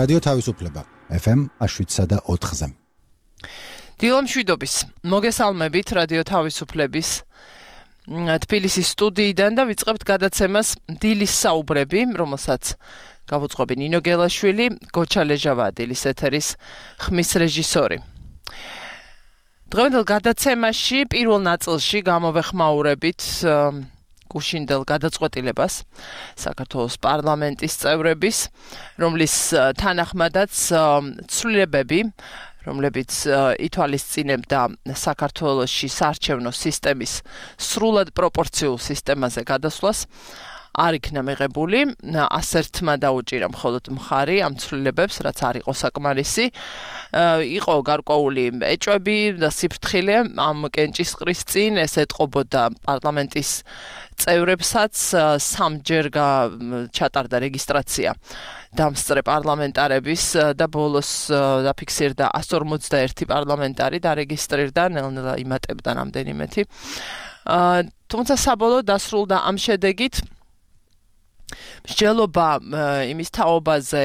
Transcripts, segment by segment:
რადიო თავისუფლება FM 7.4-ზე. დილამშვიდობის მოგესალმებით რადიო თავისუფლების თბილისის სტუდიიდან და ვიწყებთ გადაცემას დილის საუბრები, რომელსაც გავუძღვები ნინო გელაშვილი, გოჩა ლეჟავა დილის ეთერის ხმის რეჟისორი. დღევანდელ გადაცემაში პირველ ნაწილში გამოვეხმაურებით გუშინდელ გადაწყვეტილებას საქართველოს პარლამენტის წევრების, რომლის თანახმადაც ცვლილებები, რომლებიც ითვალისწინებდა საქართველოში საარჩევნო სისტემის სრულად პროპორციულ სისტემაზე გადასვლას, არ იქნა მიღებული, ასერთმა დაუჭირა მხოლოდ მხარი ამ ცვლილებებს, რაც არ იყო საკმარისი. იყო გარკვეული ეჭვები და სიფრთხილე ამ კენჭისყრის წინ, ეს ეტყობოდა პარლამენტის წევრებსაც, სამჯერ ჩატარდა რეგისტრაცია დამსწრე პარლამენტარების და ბოლოს დაფიქსირდა 151 პარლამენტარი დარეგისტრირდა, ნელ-ნელა იმატებდა რამდენიმეთი. თუმცა საბოლოოდ დასრულდა ამ შედეგით. მსჯელობა იმის თაობაზე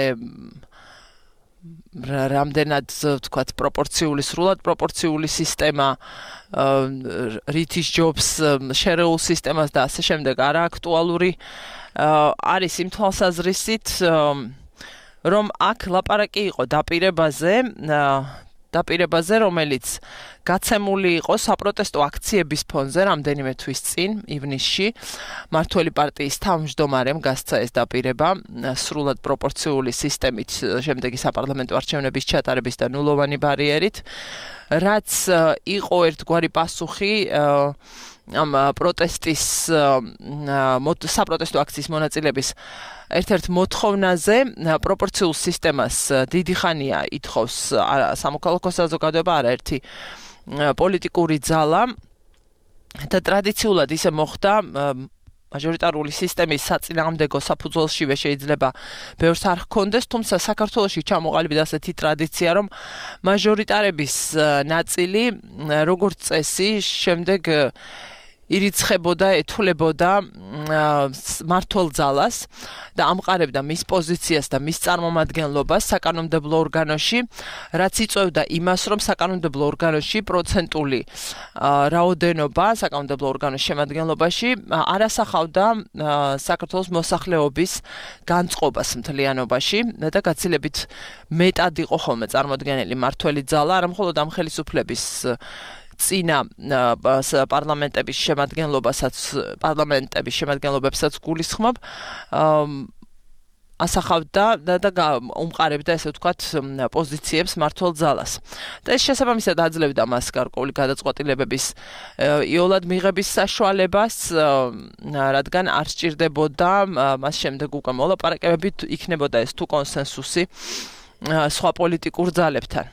რამდენად ვთქვათ პროპორციული, სრულად პროპორციული სისტემა რით ისჯობს შერეულ სისტემას და ასე შემდეგ არა აქტუალური არის იმ თვალსაზრისით, რომ აქ ლაპარაკი იყო დაპირებაზე, რომელიც გაცემული იყო საპროტესტო აქციების ფონზე რამდენიმე თვის წინ, ივნისში, მმართველი პარტიის თავმჯდომარემ გასცა ეს დაპირება სრულად პროპორციული სისტემით შემდეგი საპარლამენტო არჩევნების ჩატარების და ნულოვანი ბარიერით, რაც იყო ერთგვარი პასუხი ამ პროტესტის საპროტესტო აქციის მონაწილეების ერთ-ერთ მოთხოვნაზე პროპორციულ სისტემას დიდი ხანია ითხოვს სამოქალაქო საზოგადოება, არაერთი პოლიტიკური ძალა და ტრადიციულად ისე მოხდა მაჟორიტარული სისტემის საწინააღმდეგო საფუძველშივე შეიძლება ბევრს არ ჰქონდეს, თუმცა საქართველოში ჩამოყალიბდა ასეთი ტრადიცია, რომ მაჟორიტარების ნაწილი როგორც წესი შემდეგ ირიცხებოდა, ეთულებოდა მმართველ ძალას და ამყარებდა მის პოზიციას და მის წარმომადგენლობას საკანონმდებლო ორგანოში, რაც იწვევდა იმას, რომ საკანონმდებლო ორგანოში პროცენტული რაოდენობა საკანონმდებლო ორგანოს შემადგენლობაში არ ასახავდა საქართველოს მოსახლეობის განწყობას მთლიანობაში და გაცილებით მეტად იყო ხოლმე წარმოდგენილი მმართველი ძალა, არა მხოლოდ ამ ხელისუფლების წინა პარლამენტების შემადგენლობებსაც გულისხმობ, ასახავდა და უმყარებდა, ესე ვთქვათ, პოზიციებს მმართველ ძალას. და ეს შესაბამისად აძლევდა მას გარკვეული გადაწყვეტილებების იოლად მიღების საშუალებას, რადგან არ სჭირდებოდა მას შემდეგ უკვე მოლაპარაკებები, იქნებოდა ეს თუ კონსენსუსი სხვა პოლიტიკურ ძალებთან.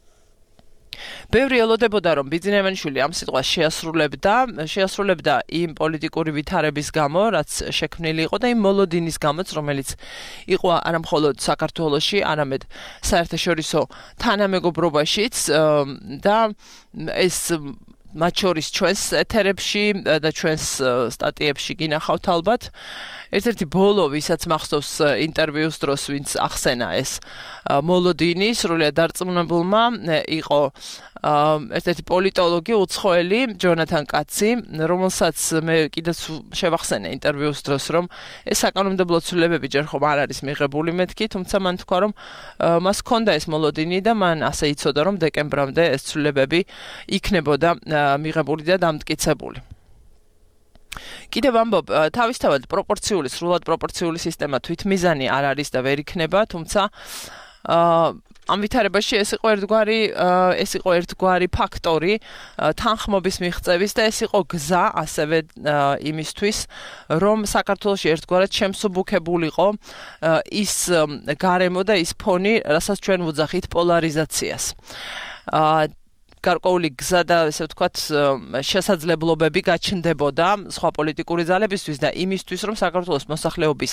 ბევრი ელოდებოდა, რომ ბიძინევანიშვილი ამ სიტყვას შეასრულებდა იმ პოლიტიკური ვითარების გამო, რაც შექმნილი იყო და იმ მოლოდინის გამოც, რომელიც იყო არა მხოლოდ საქართველოში, არამედ საერთაშორისო თანამეგობრობაშიც და ეს მათ შორის ჩვენს ეთერებში და ჩვენს სტატიებში გინახავთ ალბათ. ერთ-ერთი ბოლო, ვისაც მახსოვს ინტერვიუს დროს, ვინც ახსენა ეს მოლოდინი, სრულიად დარწმუნებულმა იყო ერთ-ერთი პოლიტოლოგი უცხოელი, ჯონათან კაცი, რომელსაც მე კიდეც შევახსენე ინტერვიუს დროს, რომ ეს საკანონმდებლო ცვლილებები ჯერ ხომ არ არის მიღებული მეთქი, თუმცა მან თქვა, რომ მას ჰქონდა ეს მოლოდინი და მან ასე იცოდა, რომ დეკემბრამდე ეს ცვლილებები იქნებოდა მიღებული და დამტკიცებული. კიდევ ამბობ, თავისთავად პროპორციული, სრულად პროპორციული სისტემა თვითმიზანი არ არის და ვერ იქნება, თუმცა ამ ვითარებაში ეს იყო ერთგვარი ფაქტორი თანხმობის მიღწევის და ეს იყო გზა ასევე იმისთვის, რომ საქართველოში ერთგვარად შემსუბუქებულიყო ის გარემო და ის ფონი, რასაც ჩვენ ვუძახით პოლარიზაციას. გარკვეული გზა და ესე ვთქვათ შესაძლებლობები გაჩნდებოდა სხვა პოლიტიკური ძალებისთვის და იმისთვის, რომ საქართველოს მოსახლეობის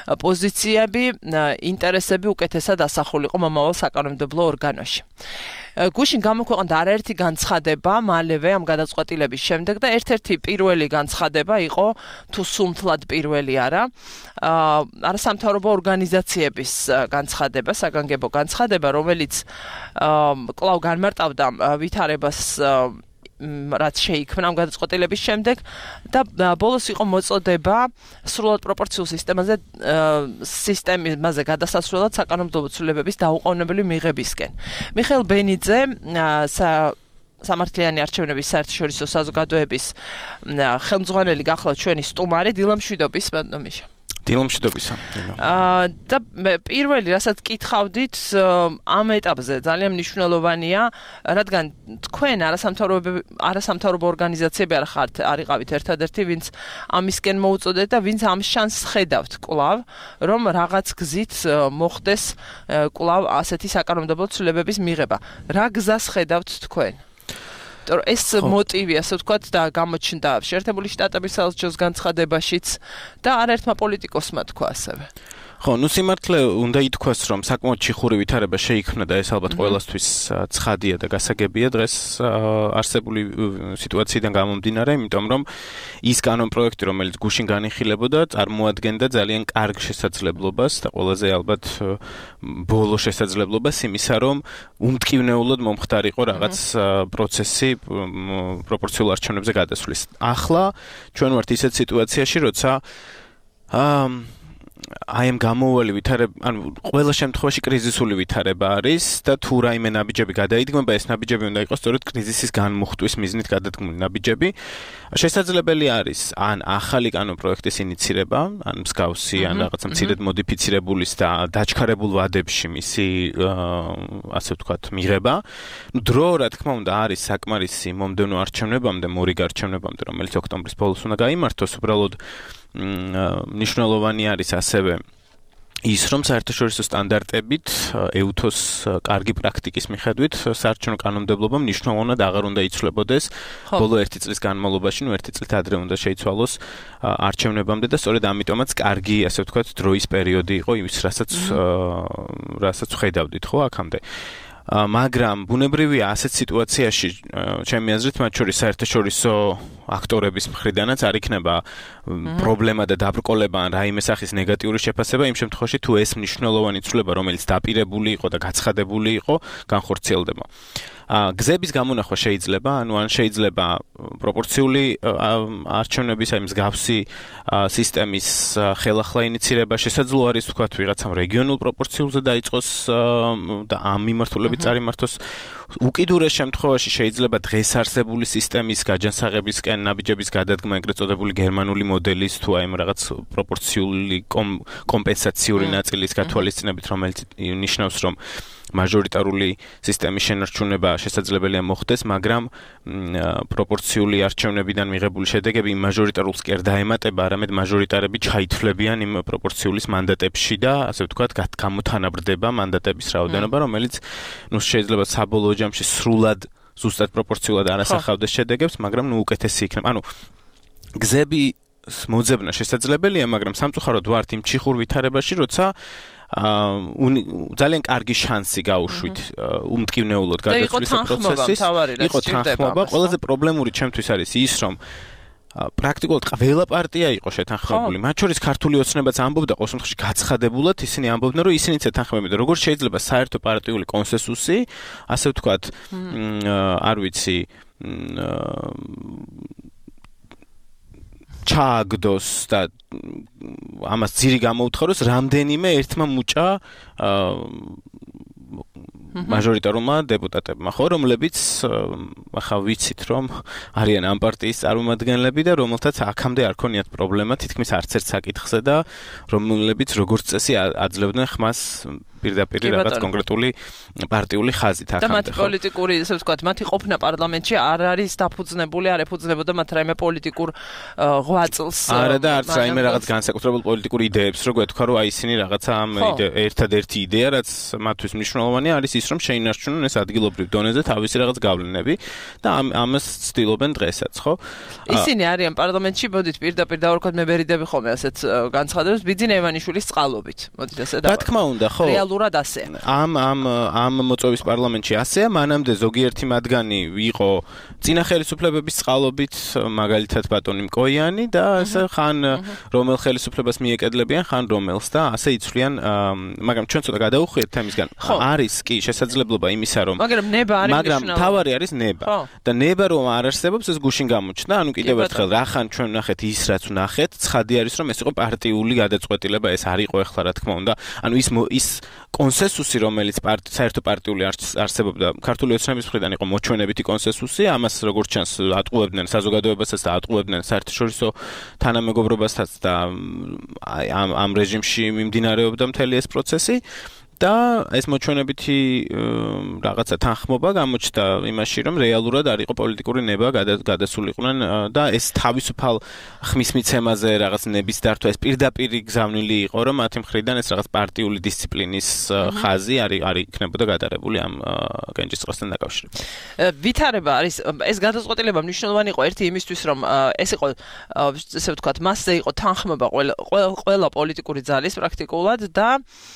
პოზიციები, ინტერესები უკეთესად ასახულიყო მომავალ საკანონმდებლო ორგანოში. გუშინ გამოქვეყნდა არაერთი განცხადება მალევე ამ გადაწყვეტილების შემდეგ და ერთ-ერთი პირველი განცხადება იყო თუ სულთლად პირველი არა არასამთავრობო ორგანიზაციების განცხადება, საგანგებო განცხადება, რომელიც კვლავ განმარტავდა ვითარებას რაც შეიქმნა ამ გადაწყვეტილების შემდეგ და ბოლოს იყო მოწოდება სრულად პროპორციულ სისტემაზე გადასასვლელად საკანონმდებლო ცვლილებების დაუყოვნებელი მიღებისკენ. მიხეილ ბენიძე სამართლიანი არჩევნების საერთაშორისო საზოგადოების ხელმძღვანელი გახლავთ ჩვენი სტუმარი დილამშვიდობის ბატონო დილამშვიდობისა. და პირველი რასაც კითხავდით ამ ეტაპზე ძალიან მნიშვნელოვანია, რადგან თქვენ არასამთავრობო ორგანიზაციები არიყავით ერთადერთი, ვინც ამისკენ მოუწოდეთ და ვინც ამ შანსს ხედავთ კვლავ, რომ რაღაც გზით მოხდეს კვლავ ასეთი საკანონმდებლო ცვლილებების მიღება. რა გზას ხედავთ თქვენ? ეს მოტივი, ასე ვთქვათ, და გამოჩნდა შეერთებული შტატების საელჩოს განცხადებაშიც და არაერთმა პოლიტიკოსმა თქვა ასევე. ხო, სიმართლე უნდა ითქვას, რომ საკმაოდ ჩიხური ვითარება შეიქმნა და ეს ალბათ ყველასთვის ცხადია და გასაგებია დღეს არსებული სიტუაციიდან გამომდინარე, იმიტომ რომ ის კანონპროექტი, რომელიც გუშინ განიხილებოდა, წარმოადგენდა ძალიან კარგ შესაძლებლობას და ყველაზე ალბათ ბოლო შესაძლებლობას იმისა, რომ უმტკივნეულად მომხდარიყო რაღაც პროცესი პროპორციულ არჩევნებზე გადასვლის. ახლა ჩვენ ვართ ისეთ სიტუაციაში, როცა აი ამ გამოუვალი ვითარება, ანუ ყველა შემთხვევაში კრიზისული ვითარება არის და თუ რაიმე ნაბიჯები გადაიდგმება, ეს ნაბიჯები უნდა იყოს სწორედ კრიზისის განმუხტვის მიზნით გადადგმული ნაბიჯები. შესაძლებელი არის ან ახალი კანონპროექტის ინიცირება, ან მსგავსი, ან რაღაცა მცირედ მოდიფიცირებულის და დაჩქარებულ ვადებში მისი ასე ვთქვათ მიღება. დრო რა თქმა უნდა არის საკმარისი მომდევნო არჩევნებამდე, მორიგ არჩევნებამდე, რომელიც ოქტომბრის ბოლოს უნდა გაიმართოს, უბრალოდ მნიშვნელოვანი არის ასევე ის, რომ საერთაშორისო სტანდარტებით EUTHOS კარგი პრაქტიკის მიხედვით საარჩევნო კანონმდებლობა მნიშვნელოვნად აღარ უნდა იცვლებოდეს ბოლო 1 წლის განმავლობაში, 1 წლით ადრე უნდა შეიცვალოს არჩევნებამდე და სწორედ ამიტომაც კარგი, ასე ვთქვათ, დროის პერიოდი იყო ის, რასაც ხედავდით, ხო, აქამდე. მაგრამ ბუნებრივია ასეთ სიტუაციაში, ჩემი აზრით, მათ შორის საერთაშორისო აქტორების მხრიდანაც არ იქნება პრობლემა და დაბრკოლება ან რაიმე სახის ნეგატიური შეფასება იმ შემთხვევაში, თუ ეს მნიშვნელოვანი ცვლილება, რომელიც დაპირებული იყო და გაცხადებული იყო, განხორციელდება. გზების გამონახვა შეიძლება, ანუ ან შეიძლება პროპორციული არჩევნების აი მსგავსი სისტემის ხელახლა ინიცირება, შესაძლოა არის ვთქვათ ვიღაცამ რეგიონულ პროპორციულზე დაიწყოს და ამ მიმართულებით წარიმართოს. უკიდურეს შემთხვევაში შეიძლება დღეს არსებული სისტემის გაჯანსაღებისკენ ნაბიჯების გადადგმა, ეგრეთ წოდებული გერმანული მოდელის თუ აი რაღაც პროპორციული კომპენსაციური ნაწილის გათვალისწინებით, რომელიც ნიშნავს, რომ მაჟორიტარული სისტემის შენარჩუნება შესაძლებელია მოხდეს, მაგრამ პროპორციული არჩევნებიდან მიღებული შედეგები იმ მაჟორიტარულს კი არ დაემატება, არამედ მაჟორიტარები ჩაითვლებიან იმ პროპორციულის მანდატებში და ასე ვთქვათ, გამოთანაბრდება მანდატების რაოდენობა, რომელიც შეიძლება საბოლოო ჯამში სრულად ზუსტად პროპორციულად არ ასახავდეს შედეგებს, მაგრამ უკეთესი იქნება. ანუ გზები მოძებნა შესაძლებელია, მაგრამ სამწუხაროდ ვართ იმ ჩიხურ ვითარებაში, როცა ძალიან კარგი შანსი გაუშვით უმტკივნეულოდ გადაწვლის პროცესის. იყო თანხმობა, ყველაზე პრობლემური ჩემთვის არის ის, რომ პრაქტიკულად ყველა პარტია იყო შეთანხმებული. მათ შორის ქართული ოცნებაც ამბობდა ყოველ შემთხვევაში გაცხადებულად, ისინი ამბობდნენ, რომ ისინიც ეთანხმებენ და როგორ შეიძლება საერთო პარტიული კონსენსუსი, ასე ვთქვათ, არ ვიცი, ჩააგდოს და ამას ძირი გამოუთხაროს რამდენიმე ერთმა მუჭა მაჟორიტარულმა დეპუტატებმა, ხო, რომლებიც ახლა ვიცით, რომ არიან ამ პარტიის წარმომადგენლები და რომელთაც აქამდე არ ქონიათ პრობლემა თითქმის არც ერთ საკითხზე და რომლებიც როგორც წესი აძლევდნენ ხმას პირდაპირ რაღაც კონკრეტული პარტიული ხაზით აქამდე. და მათი პოლიტიკური, ესე ვთქვათ, მათი ყოფნა პარლამენტში არ არის დაფუძნებული, არ ეფუძნებოდა მათ რაიმე პოლიტიკურ ღვაწლს. არა და არც რაიმე რაღაც განსაკუთრებულ პოლიტიკურ იდეებს, რო გვეთქვა, რომ აი ისინი რაღაცა ამ ერთადერთი იდეა, რაც მათთვის მნიშვნელოვანია, არის ის, რომ შეინარჩუნონ ეს ადგილობრივ დონეზე თავისი რაღაც გავლენები და ამას ცდილობენ დღესაც, ხო? ისინი არიან პარლამენტში, მოდით პირდაპირ დავარქვათ, მე ვერიდები ხოლმე ასეთ განცხადებას ბიძინა ევანიშვილის წყალობით. მოდით ასე დავარქვათ. რა თქმა უნდა, ხო. რეალურად ასეა. ამ მოწვევის პარლამენტში ასეა, მანამდე ზოგიერთი მათგანი იყო წინა ხელისუფლებების წყალობით, მაგალითად ბატონი მკოიანი და ასე ხან რომელ ხელისუფლებას მიეკედლებიან, ხან რომელს და ასე იცვლიან, მაგრამ ჩვენ ცოტა გადაუხვიეთ თემისგან. არის კი შესაძლებლობა იმისა, რომ მაგრამ ნება არის მაგრამ თავარი არის ნება. და ნება რომ არ არსებობს, ეს გუშინ გამოჩნდა. ანუ კიდევ ერთხელ რა ხან ჩვენ ვნახეთ ის რაც ვნახეთ, ცხადი არის რომ ეს იყო პარტიული გადაწყვეტილება, ეს არ იყო ეხლა რა თქმა უნდა. ანუ ის კონსენსუსი, რომელიც საერთო პარტიული არსებობდა ქართული ოცნების მხრიდან იყო მოჩვენებითი კონსენსუსი, ამას როგორც ჩანს ატყუებდნენ საზოგადოებასაც და ატყუებდნენ საერთაშორისო თანამეგობრობასაც და ამ რეჟიმში მიმდინარეობდა მთელი ეს პროცესი. და ეს მოჩვენებითი რაღაცა თანხმობა გამოჩნდა იმაში, რომ რეალურად არ იყო პოლიტიკური ნება გადასულიყვნენ და ეს თავისუფალ ხმის მიცემაზე რაღაც ნების დართვა ეს პირდაპირი გზავნილი იყო, რომ მათი მხრიდან ეს რაღაც პარტიული დისციპლინის ხაზი არ იქნებოდა გადაღებული ამ კენჭისყრასთან დაკავშირებით. ვითარება არის ეს გადაწყვეტილება მნიშვნელოვანი იყო ერთი იმისთვის, რომ ეს იყო ესე ვთქვათ, მასზე იყო თანხმობა ყველა პოლიტიკური ძალის პრაქტიკულად და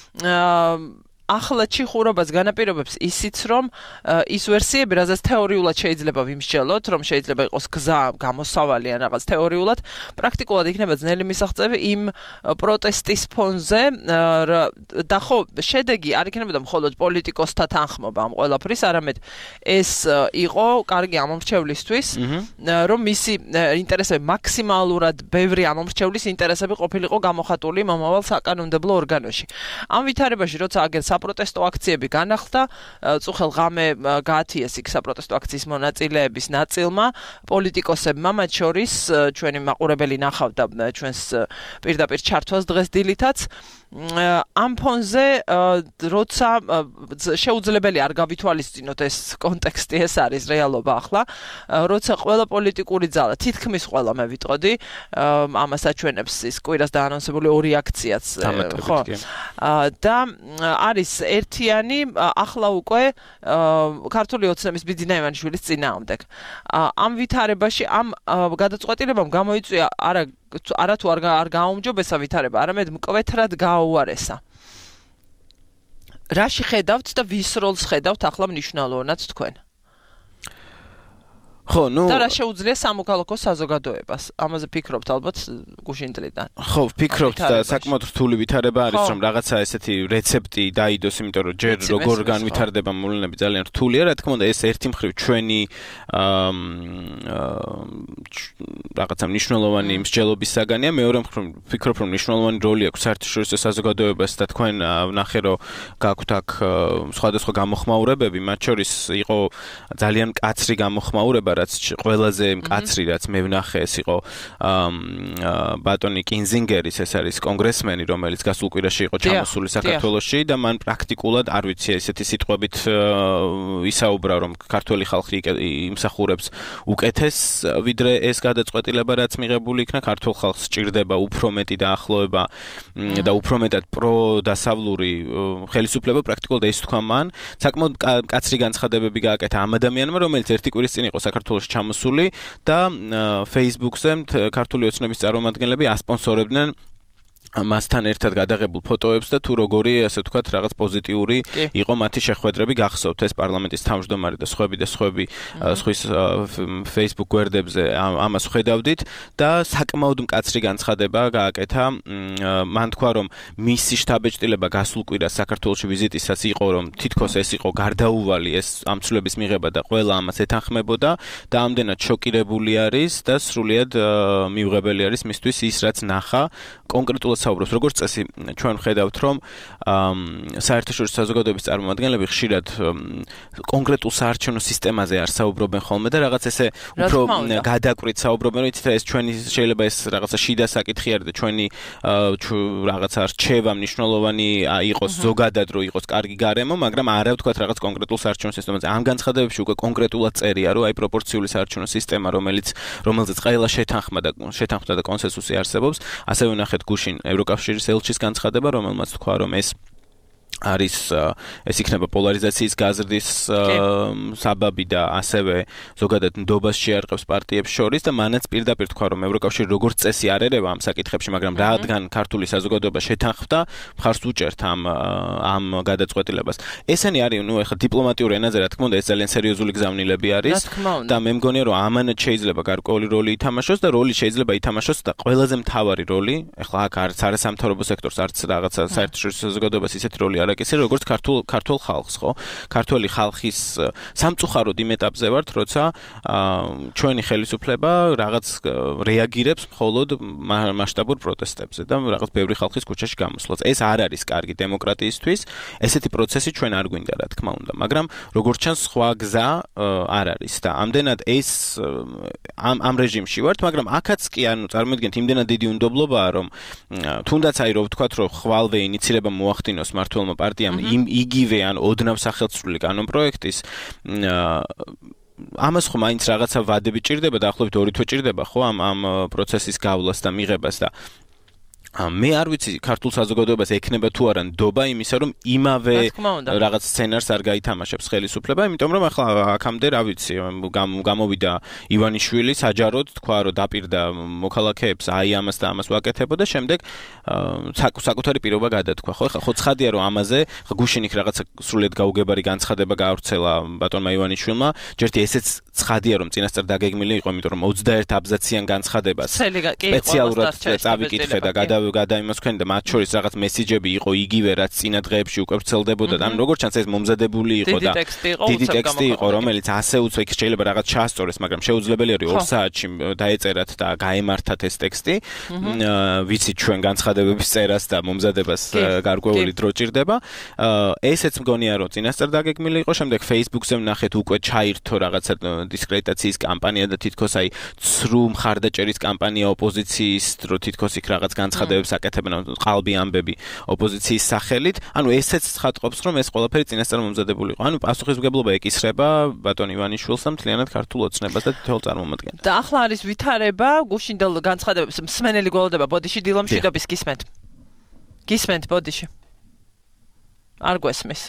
ახლა ჩიხურობას განაპირობებს ისიც, რომ ის ვერსიები, რაზეც თეორიულად შეიძლება ვიმსჯელოთ, რომ შეიძლება იყოს გზა, გამოსავალი ან რაღაც თეორიულად, პრაქტიკულად იქნება ძნელი მისაღწევი იმ პროტესტის ფონზე და ხო, შედეგი არ იქნებოდა მხოლოდ პოლიტიკოსთა თანხმობა ამ ყველაფრის, არამედ ეს იყო კარგი ამომრჩევლისთვის, რომ მისი ინტერესები მაქსიმალურად ბევრი ამომრჩევლის ინტერესები ყოფილიყო გამოხატული მომავალ საკანონმდებლო ორგანოში. ამ ვითარებაში, როცა აგერ საპროტესტო აქციები განახლდა, წუხელ ღამე გაათიეს იქ საპროტესტო აქციის მონაწილეების ნაწილმა, პოლიტიკოსებმა, მათ შორის ჩვენი მაყურებელი ნახავდა ჩვენს პირდაპირ ჩართვას დღეს დილითაც. ამ ფონზე როცა შეუძლებელი არ გავითვალისწინოთ ეს კონტექსტი, ეს არის რეალობა ახლა, როცა ყველა პოლიტიკური ძალა, თითქმის ყველა მე ვიტყოდი, ამას აჩვენებს ის კვირას დაანონსებული ორი აქციაც, ხო? და არის ერთიანი ახლა უკვე ქართული ოცნების ბიძინა ივანიშვილის წინააღმდეგ. ამ ვითარებაში ამ გადაწყვეტილებამ გამოიწვია არა თუ არ გააუმჯობესა ვითარება, არამედ მკვეთრად გააუარესა. რაში ხედავთ და ვის როლს ხედავთ ახლა მნიშვნელოვნად თქვენ? ხო, და რა შეუძლია სამოქალაქო საზოგადოებას? ამაზე ფიქრობთ ალბათ გუშინ წლიდან. ხო, ვფიქრობთ და საკმაოდ რთული ვითარება არის, რომ რაღაცა ესეთი რეცეპტი დაიდოს, იმიტომ რომ ჯერ როგორ განვითარდება მოვლენები ძალიან რთულია, რა თქმა უნდა, ეს ერთი მხრივ ჩვენი რაღაცა მნიშვნელოვანი მსჯელობის საგანია, მეორე მხრივ ვფიქრობ, რომ მნიშვნელოვანი როლი აქვს საერთაშორისო საზოგადოებას და თქვენ ვნახე, რომ გაქვთ აქ სხვადასხვა გამოხმაურებები, მათ შორის იყო ძალიან მკაცრი გამოხმაურება, რაც ყველაზე მკაცრი, რაც მე ვნახე, ეს იყო ბატონი კინზინგერის, ეს არის კონგრესმენი, რომელიც გასულ კვირაში იყო ჩამოსული საქართველოში და მან პრაქტიკულად არ ვიცი ესეთი სიტყვებით ისაუბრა, რომ ქართველი ხალხი იმსახურებს უკეთეს, ვიდრე ეს გადაწყვეტილება, რაც მიღებული იქნა, ქართულ ხალხს სჭირდება უფრო მეტი დაახლოება და უფრო მეტად პროდასავლური ხელისუფლება, პრაქტიკულად ეს თქვა მან, საკმაოდ მკაცრი განცხადებები გააკეთა ამ ადამიანმა, რომელიც ერთი კვირის წინ იყო საქართველოში ჩამოსული და Facebook-ზე ქართული ოცნების წარმომადგენლები ასპონსორებდნენ მასთან ერთად გადაღებულ ფოტოებს და თუ როგორი, ასე ვთქვათ, რაღაც პოზიტიური იყო მათი შეხვედრები, გახსოვთ ეს პარლამენტის თავმჯდომარე და სხვები სხვის Facebook გვერდებზე ამას ხედავდით და საკმაოდ მკაცრი განცხადება გააკეთა. მან თქვა, რომ მისი შტაბ-ეჭდილება გასულ კვირას საქართველოში ვიზიტისას იყო, რომ თითქოს ეს იყო გარდაუვალი ეს ამ ცვლილების მიღება და ყველა ამას ეთანხმებოდა და ამდენად შოკირებული არის და სრულიად მიუღებელი არის მისთვის ის, რაც ნახა კონკრეტულად საუბრობს, როგორც წესი, ჩვენ ვხედავთ, რომ საერთაშორისო საზოგადოების წარმომადგენლები ხშირად კონკრეტულ საარჩევნო სისტემაზე არ საუბრობენ ხოლმე და რაღაც ესე უფრო გადაკვირით საუბრობენ, იცით რა ეს ჩვენი შეიძლება ეს რაღაცა შიდა საკითხი არის და ჩვენი რაღაცა რჩევა მნიშვნელოვანი იყოს ზოგადად, რომ იყოს კარგი გარემო, მაგრამ არა ვთქვათ რაღაც კონკრეტულ საარჩევნო სისტემაზე. ამ განცხადებებში უკვე კონკრეტულად წერია, რომ აი პროპორციული საარჩევნო სისტემა, რომელზეც ყველა შეთანხმდა და კონსენსუსი არსებობს, ასევე ვნახეთ გუშინ ევროკავშირის ელჩის განცხადება, რომელმაც თქვა, რომ ეს არის ეს იქნება პოლარიზაციის გაზრდის საბაბი და ასევე ზოგადად ნდობას შეარყევს პარტიებს შორის და მანაც პირდაპირ თქვა რომ ევროკავშირი როგორც წესი არ ერევა ამ საკითხებში, მაგრამ რადგან ქართული საზოგადოება შეთანხმდა, მხარს უჭერთ ამ გადაწყვეტილებას. ესენი არის ეხლა დიპლომატიურ ენაზე რა თქმა უნდა ეს ძალიან სერიოზული გზავნილები არის და მე მგონია რომ ამანაც შეიძლება გარკვეული როლი ითამაშოს და როლი შეიძლება ითამაშოს და ყველაზე მთავარი როლი, ეხლა აქ არც არასამთავრობო სექტორს არც რაღაცა საერთაშორისო საზოგადოებას ისეთი როლი არ აკისრია როგორც ქართულ ხალხს, ხო? ქართველი ხალხის სამწუხაროდ იმ ეტაპზე ვართ, როცა ჩვენი ხელისუფლება რაღაც რეაგირებს მხოლოდ მასშტაბურ პროტესტებზე და რაღაც ბევრი ხალხის ქუჩაში გამოსვლას. ეს არ არის კარგი დემოკრატიისთვის. ესეთი პროცესი ჩვენ არ გვინდა, რა თქმა უნდა, მაგრამ როგორც ჩანს, სხვა გზა არ არის და ამდენად ეს ამ რეჟიმში ვართ, მაგრამ აქაც კი ანუ წარმოიდგინეთ იმდენად დიდი უნდობლობაა, რომ თუნდაც აი რო ვთქვათ, რომ ხვალვე ინიცირება მოახდინოს მმართველმა პარტიამ იგივე ან ოდნავ სახელმწიფო კანონპროექტის ამას ხო მაინც რაღაცა ვადები ჭირდება და ახლობით 2 თვე ჭირდება ხო ამ პროცესის გავლას და მიღებას და მე არ ვიცი ქართულ საზოგადოებას ექნება თუ არა ნდობა იმისა რომ იმავე რაღაც სცენარს არ გაითამაშებს ხელისუფლება, იმიტომ რომ ახლა აქამდე რა ვიცი გამოვიდა ივანიშვილი საჯაროდ თქვა რომ დაპირდა მოქალაქეებს აი ამას და ამას ვაკეთებოდა, შემდეგ საკუთარი პირობა გადათქვა, ხო? ხო ცხადია რომ ამაზე გუშინ იქ რაღაცა სრულიად გაუგებარი განცხადება გაავრცელა ბატონმა ივანიშვილმა, ჯერტი ესეც ცხადია რომ წინასწარ დაგეგმილი იყო, იმიტომ რომ 21 აბზაციან განცხადებას სპეციალურად წავიკითხე და გადაიმოსქენი და მათ შორის რაღაც მესიჯები იყო იგივე რაც წინა დღეებში უკვე ვრცელდებოდა და ანუ როგორც ჩანს ეს მომზადებული იყო და დიდი ტექსტი იყო რომელიც ასე უცებ შეიძლება რაღაც ჩაასწორეს, მაგრამ შეუძლებელი არის 2 საათში დაეწერათ და გაემართათ ეს ტექსტი. ვიცით ჩვენ განცხადებების წერას და მომზადებას გარკვეული დრო ჭირდება. ესეც მგონია რომ წინასწარ დაგეგმილი იყო, შემდეგ Facebook-ზე ვნახეთ უკვე ჩაირთო რაღაცა დისკრედიტაციის კამპანია და თითქოს აი ცრუ მხარდაჭერის კამპანია ოპოზიციის დრო თითქოს იქ რაღაც განცხადებებს აკეთებენ ყალბი ამბები ოპოზიციის სახელით. ანუ ესეც ცხადყოფს რომ ეს ყველაფერი წინასწარ მომზადებული იყო. ანუ პასუხისმგებლობა ეკისრება ბატონ ივანიშვილს და მთლიანად ქართულ ოცნებას და თითოეულ წარმომადგენლებს. და ახლა არის ვითარება გუშინდელ განცხადებებს მსმენელი გველოდება ბოდიში დილამშვიდობის გისმენთ. გისმენთ ბოდიში. არ გვესმის.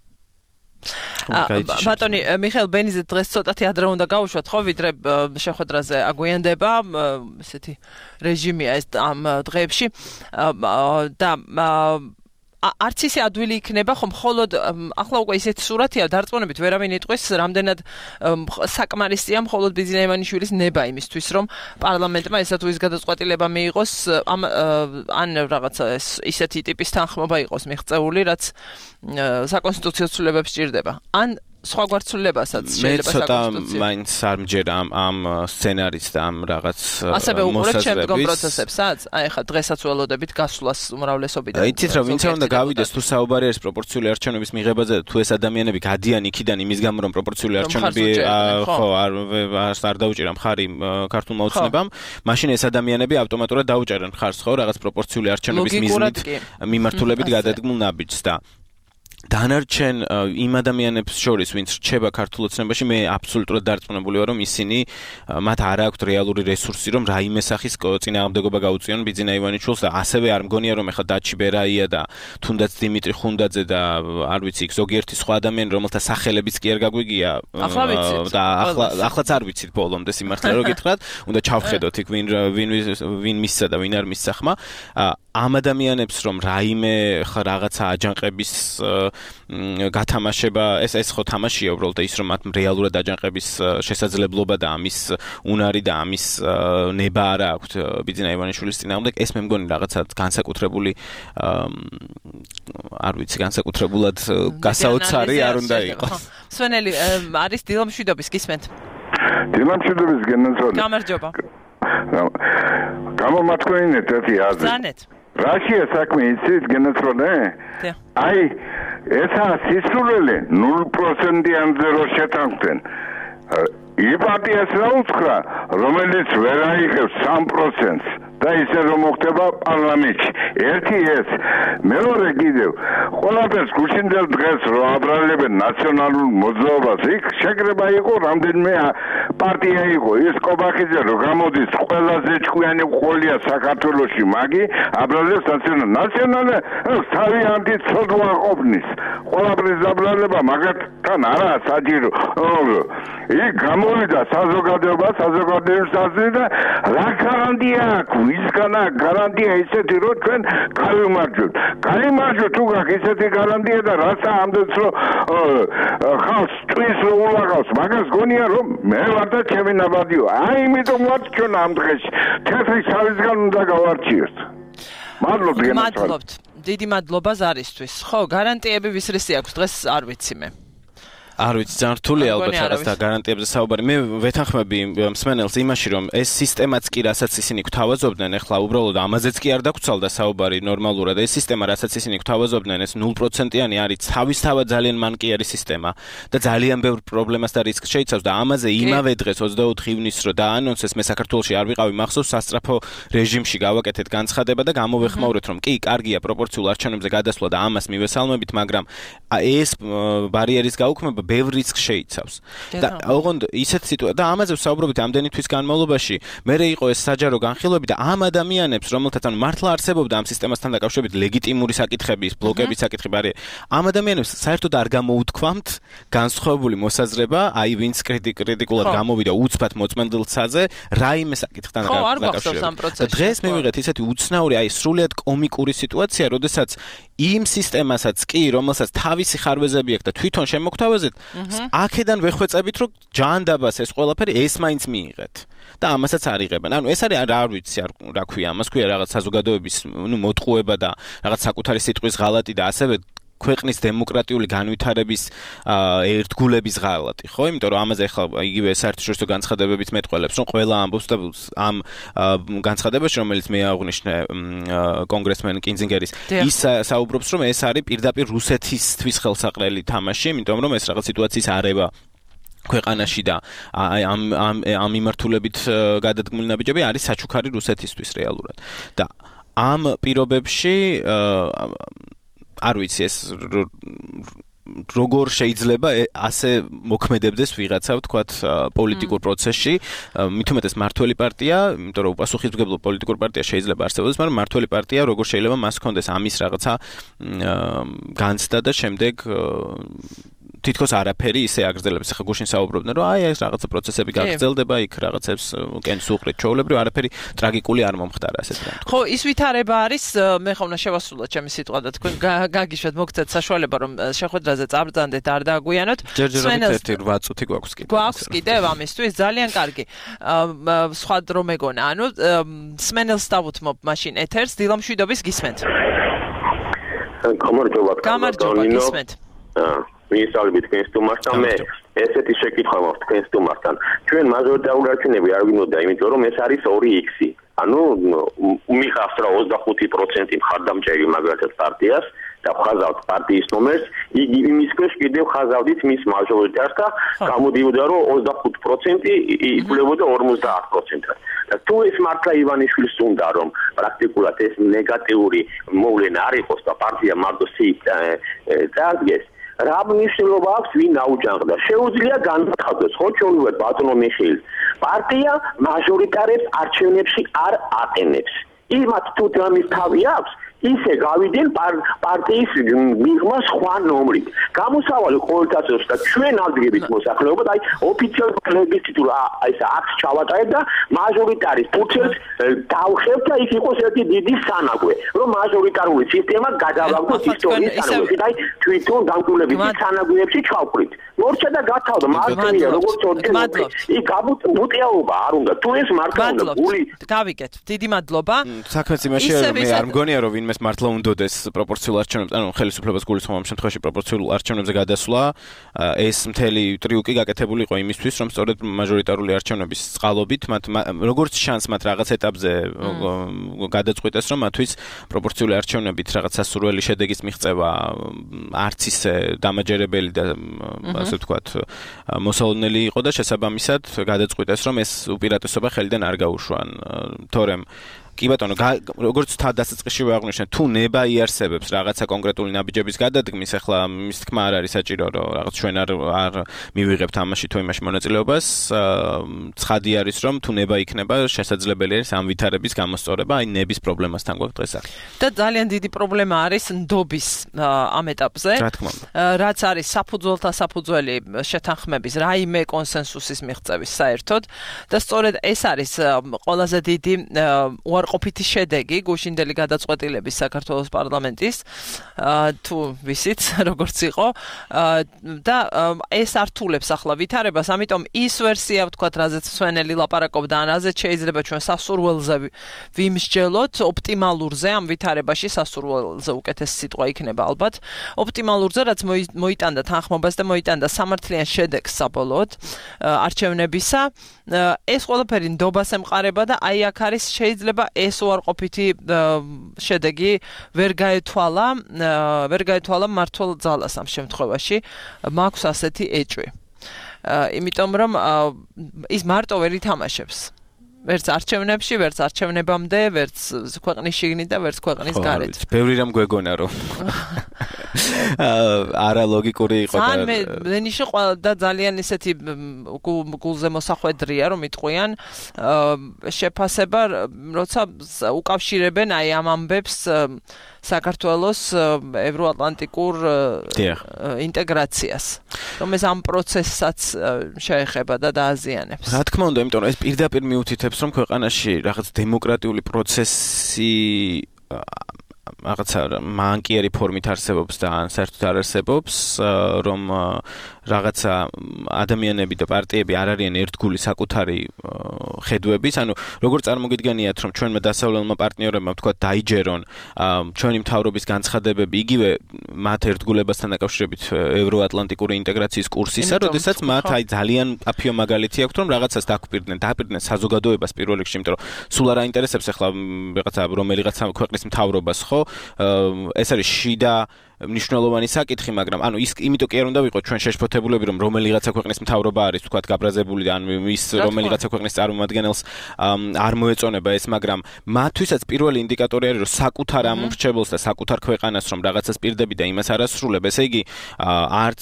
ბატონი მიხეილ ბენიძე დღეს ცოტათი ადრე უნდა გავუშვათ ხო ვიდრე შეხვედრაზე აგვიანდება ესეთი რეჟიმია ეს ამ დღეებში და არც ისე ადვილი იქნება ხომ მხოლოდ ახლა უკვე ისეთი სურათია დარწმუნებით ვერავინ იტყვის რამდენად საკმარისია მხოლოდ ბიძინა ივანიშვილის ნება იმისთვის რომ პარლამენტმა ესა თუ ის გადაწყვეტილება მიიღოს ან რაღაცა ისეთი ტიპის თანხმობა იყოს მიღწეული რაც საკონსტიტუციო ცვლილებებს ჭირდება ან სხვა გვარცვლილებასაც შეიძლება საკონსტიტუციო. ცოტა მაინც არ მჯერა ამ სცენარის და ამ რაღაც ასევე უყურებთ შემდგომ პროცესებსაც? აი ხა დღესაც ველოდებით გასვლას უმრავლესობიდან. იცით რა, ვინც უნდა გავიდეს თუ საუბარი არის პროპორციული არჩევნების მიღებაზე და თუ ეს ადამიანები გადიან იქიდან იმის გამო რომ პროპორციული არჩევნები ხო არ დაუჭირა მხარი ქართულმა ოცნებამ, მაშინ ეს ადამიანები ავტომატურად დაუჭერენ მხარს ხო რაღაც პროპორციული არჩევნების მიზნით მიმართულებით გადადგმულ ნაბიჯს და დანარჩენ იმ ადამიანებს შორის, ვინც რჩება ქართულ ოცნებაში, მე აბსოლუტურად დარწმუნებული ვარ, რომ ისინი მათ არ აქვთ რეალური რესურსი, რომ რაიმე სახის წინააღმდეგობა გაუწიონ ბიძინა ივანიშვილს და ასევე არ მგონია, რომ ეხლა დაჩი ბერაია და თუნდაც დიმიტრი ხუნდაძე და არ ვიცი, ზოგიერთი სხვა ადამიანი, რომელთა სახელებიც კი არ გაგვიგია და ახლაც არ ვიცით ბოლომდე სიმართლე რო გითხრათ, უნდა ჩავხედოთ იქ ვინ მისცა და ვინ არ მისცა ხმა. ამ ადამიანებს რომ რაიმე რაღაცა აჯანყების გათამაშება ეს ხო თამაშია უბრალოდ ის რომ მათ რეალურად აჯანყების შესაძლებლობა და ამის უნარი და ამის ნება არ აქვს ბიძინა ივანიშვილის წინააღმდეგ ეს მე მგონი რაღაცა განსაკუთრებული არ ვიცი განსაკუთრებულად გასაოცარი არ უნდა იყოს. სვენელი არის დილამშვიდობის გისმენთ. დილამშვიდობის გენაცვალე. გამარჯობა. გამომათქვენინეთ ერთი აზრი. ზანეთ. რაშია საქმე იცით გენაცვალე? აი ესა სისულელე 0%-იანზე რო შეთანხმდნენ. იპარტიას რა უთხრა, რომელიც ვერ აიღებს 3%-ს და ისე რომ მოხდება პარლამენტში. ერთი ეს, მეორე კიდევ, ყველაფერს გუშინდელ დღეს რო აბრალებენ ნაციონალურ მოძრაობას, იქ შეკრება იყო რამდენიმე პარტია იყო. ის კობახიძე რო გამოდის ყველაზე ჭკვიანი ყოლია საქართველოში, მაგი აბრალებს ნაციონალურ თავიანთი ცოდვა ყოფნის. ყველაფრის დაბრალება მაგათთან არა საჭირო. იქ გამოვიდა საზოგადოება და რა გარანტია აქვს? ისგანა გარანტია ისეთი რომ ჩვენ გავიმარჯვებთ. გაიმარჯვოთ თუ გაქვს ისეთი გარანტია და რაცა ამდენს რომ ხალხს ტყის რო ულაღავს, მაგას გონია რომ მე ვარ და ჩემი ნაბადიო. აი იმიტომ ვარ ჩვენ ამ დღეში თეთრი შავისგან უნდა გავარჩიოთ. მადლობთ. დიდი მადლობა ზარისთვის. ხო, გარანტიები ვის რისი აქვს დღეს არ ვიცი მე. არ ვიცი, ძალიან რთული ალბათ რაღაც და გარანტიებზე საუბარი. მე ვეთანხმები მსმენელს იმაში, რომ ეს სისტემაც კი რასაც ისინი გვთავაზობდნენ, ეხლა უბრალოდ ამაზეც კი არ დაგვრცალდა საუბარი ნორმალურად. ეს სისტემა, რასაც ისინი გვთავაზობდნენ, ეს 0%-იანი არის, თავისთავად ძალიან მანკიერი სისტემა და ძალიან ბევრ პრობლემას და რისკს შეიცავს და ამაზე იმავე დღეს 24 ივნისს რო დაანონსეს, მე საქართველოში არ ვიყავი, მახსოვს სასწრაფო რეჟიმში გავაკეთეთ განცხადება და გამოვეხმაურეთ, რომ კი, კარგია პროპორციულ არჩევნებზე გადასვლა და ამას მივესალმებით, მაგრამ ეს ბარიერის გაუქმება ბევრ რისკს შეიცავს. და ოღონდ ისეთ სიტუაცია და ამაზე ვსაუბრობთ ამდენი თვის განმავლობაში, მერე იყო ეს საჯარო განხილვები და ამ ადამიანებს, რომელთაც ანუ მართლა არსებობდა ამ სისტემასთან დაკავშირებით ლეგიტიმური საკითხების, ბლოკების საკითხები არის, ამ ადამიანებს საერთოდ არ გამოუთქვამთ განსხვავებული მოსაზრება, აი ვინც კრიტიკულად გამოვიდა უცბად მოწმენდილცაზე, რაიმე საკითხთან დაკავშირებით. დღეს მივიღეთ ისეთი უცნაური, აი სრულიად კომიკური სიტუაცია, როდესაც იმ სისტემასაც კი, რომელსაც თავისი ხარვეზები აქვს და თვითონ შემოგთავაზეთ, აქედან ვეხვეწებით, რომ ჯანდაბას ეს ყველაფერი ეს მაინც მიიღეთ. და ამასაც არ იღებენ. ანუ ეს არის არ ვიცი რა ქვია, ამას ქვია რაღაც საზოგადოების, მოტყუება და რაღაც საკუთარი სიტყვის ღალატი და ასევე ქვეყნის დემოკრატიული განვითარების ერთგულების ღალატი, ხო? იმიტომ რომ ამაზე ახლა იგივე საერთაშორისო განცხადებებით მეტყველებს, რომ ყველა ამბობს და ამ განცხადებაში, რომელიც მე აღნიშნე კონგრესმენ კინზინგერის, ის საუბრობს, რომ ეს არის პირდაპირ რუსეთისთვის ხელსაყრელი თამაში, იმიტომ რომ ეს რაღაც სიტუაციის არევა ქვეყანაში და ამ მიმართულებით გადადგმული ნაბიჯები არის საჩუქარი რუსეთისთვის რეალურად. და ამ პირობებში არ ვიცი ეს როგორ შეიძლება ასე მოქმედებდეს ვიღაცა ვთქვათ პოლიტიკურ პროცესში, მით უმეტეს მართველი პარტია, იმიტომ რომ უპასუხისმგებლო პოლიტიკურ პარტია შეიძლება არსებობდეს, მაგრამ მართველი პარტია როგორ შეიძლება მას ჰქონდეს ამის რაღაცა განცდა და შემდეგ თითქოს არაფერი ისე აგრძელებს. ახლა გუშინ საუბრობდნენ, რომ აი ეს რაღაცა პროცესები გაგრძელდება, იქ რაღაცებს კენს უყრით, ჩვეულებრივ არაფერი ტრაგიკული არ მომხდარა ასეთ რამე. ხო, ის ვითარება არის, მე ხომ შევასრულოთ ჩემი სიტყვა და თქვენ გაგიშვათ მოგცეთ საშუალება, რომ შეხვედრაზე წარბრძანდეთ, არ დააგვიანოთ. ჯერჯერობით 8 წუთი გვაქვს კიდევ. გვაქვს კიდევ ამისთვის, ძალიან კარგი. სხვა დრო მეგონა, ანუ სმენელს დავუთმობ მაშინ ეთერს, დილამშვიდობის გისმენთ. გამარჯობა, გისმენთ. მისალები თქვენ სტუმართან მე ესეთი შეკითხვა მაქვს თქვენ სტუმართან. ჩვენ მაჟორიტარული არჩევნები არ გვინდოდა, იმიტომ რომ ეს არის 2x. ანუ მიხავს რა 25% მხარდამჭერი მაგალითად პარტიას და ხაზავთ პარტიის ნომერს, იგი იმის ქვეშ კიდევ ხაზავდით მის მაჟორიტარს და გამოდიოდა რომ 25% იკვლევოდა 50%-ად. და თუ ეს მართლა ივანიშვილს უნდა რომ პრაქტიკულად ეს ნეგატიური მოვლენა არ იყოს და პარტია მარტო სიით წარდგეს, რა მნიშვნელობა აქვს ვინ აუჯანყდა? შეუძლია განაცხადოს, ხო ჩვეულებრივ ბატონო მიხეილ, პარტია მაჟორიტარებს არჩევნებში არ აყენებს. იმათ თუ ამის თავი აქვს, ისე გავიდნენ პარტიის მიღმა სხვა ნომრით. გამოსავალი ყოველდღიურობს და ჩვენ ავდგებით მოსახლეობად, აი ოფიციალური პლებისციტურ ეს აქს ჩავატარებ და მაჟორიტარის ფურცელს დავხევ და იქ იყოს ერთი დიდი სანაგვე, რომ მაჟორიტარული სისტემა გადავაგდოთ ისტორიის სანაგვეში და აი თვითონ დამკვირვებლების სანაგვეებში ჩავყრით. მორჩა და გათავდა მართლია როგორც ორგანიზმი. იქ გამუტეაობა არ უნდა. თუ ეს მართლა უნდა გული გავიგეთ. დიდი მადლობა. საქმეც იმაშია რომ მე არ მგონია რომ ვინმეს მართლა უნდოდეს პროპორციულ არჩევნებზე, ანუ ხელისუფლებას გულისხმობ ამ შემთხვევაში პროპორციულ არჩევნებზე გადასვლა, ეს მთელი ტრიუკი გაკეთებული იყო იმისთვის, რომ სწორედ მაჟორიტარული არჩევნების წყალობით მათ როგორც შანს მათ რაღაც ეტაპზე გადაწყვიტეს, რომ მათთვის პროპორციული არჩევნებით რაღაც სასურველი შედეგის მიღწევა არც ისე დამაჯერებელი და ასე ვთქვათ, მოსალოდნელი იყო და შესაბამისად გადაწყვიტეს, რომ ეს უპირატესობა ხელიდან არ გაუშვან. თორემ კი ბატონო, როგორც დასაწყისშივე აღვნიშნე, თუ ნება იარსებებს რაღაცა კონკრეტული ნაბიჯების გადადგმის, ახლა მის თქმა არ არის საჭირო, რომ რაღაც ჩვენ არ მივიღებთ ამაში თუ იმაში მონაწილეობას, ცხადი არის, რომ თუ ნება იქნება, შესაძლებელი არის ამ ვითარების გამოსწორება, აი ნების პრობლემასთან გვაქვს დღეს ახლა. და ძალიან დიდი პრობლემა არის ნდობის ამ ეტაპზე. რა თქმა უნდა. რაც არის საფუძველთა საფუძველი შეთანხმების რაიმე კონსენსუსის მიღწევის საერთოდ და სწორედ ეს არის ყველაზე დიდი უარყოფითი შედეგი გუშინდელი გადაწყვეტილების საქართველოს პარლამენტის თუ ვიცით როგორც იყო და ეს ართულებს ახლა ვითარებას, ამიტომ ის ვერსია ვთქვათ, რაზეც სვენელი ლაპარაკობდა, ან რაზეც შეიძლება ჩვენ სასურველზე ვიმსჯელოთ, ოპტიმალურზე ამ ვითარებაში, სასურველზე უკეთესი სიტყვა იქნება ალბათ, ოპტიმალურზე, რაც მოიტანდა თანხმობას და მოიტანდა სამართლიან შედეგს საბოლოოდ არჩევნებისა, ეს ყველაფერი ნდობას ემყარება და აი აქ არის შეიძლება ეს უარყოფითი შედეგი ვერ გაეთვალა მართლ ძალას ამ შემთხვევაში, მაქვს ასეთი ეჭვი. იმიტომ რომ ის მარტო ვერ ითამაშებს. ვერც არჩევნებში, ვერც არჩევნებამდე, ვერც ქვეყნის შიგნით და ვერც ქვეყნის გარეთ. ბევრი რამ გვეგონა რომ არალოგიკური იყო და მე ნიში და ძალიან ისეთი გულზე მოსახვედრია რომ იტყვიან შეფასება, როცა უკავშირებენ აი ამ ამბებს საქართველოს ევროატლანტიკურ ინტეგრაციას, რომ ეს ამ პროცესსაც შეეხება და დააზიანებს. რა თქმა უნდა, იმიტომ რომ ეს პირდაპირ მიუთითებს, რომ ქვეყანაში რაღაც დემოკრატიული პროცესი რაღაცა მანკიერი ფორმით არსებობს და საერთოდ არ არსებობს, რომ რაღაცა ადამიანები და პარტიები არ არიან ერთგული საკუთარი ხედვების, ანუ როგორ წარმოგიდგენიათ, რომ ჩვენმა დასავლელმა პარტნიორებმა ვთქვათ დაიჯერონ ჩვენი მთავრობის განცხადებები იგივე მათ ერთგულებასთან დაკავშირებით ევროატლანტიკური ინტეგრაციის კურსისა, როდესაც მათ აი ძალიან აფიო მაგალითი აქვთ, რომ რაღაცას დაპირდნენ საზოგადოებას პირველ რიგში, იმიტომ რომ სულ არ აინტერესებს ახლა რაღაცა რომელიღაცა ქვეყნის მთავრობას, ხო? ეს არის შიდა მნიშვნელოვანი საკითხი, მაგრამ ანუ ის იმიტომ კი არ უნდა ვიყო ჩვენ შეშფოთებულები, რომ რომელიღაცა ქვეყნის მთავრობა არის, თქვათ, გაბრაზებული და ან ის რომელიღაცა ქვეყნის წარმომადგენელს არ მოეწონება ეს, მაგრამ მათთვისაც პირველი ინდიკატორი არის, რომ საკუთარ ამორჩებელს და საკუთარ ქვეყანას რომ რაღაცას პირდები და იმას არ ასრულებ, ესე იგი არც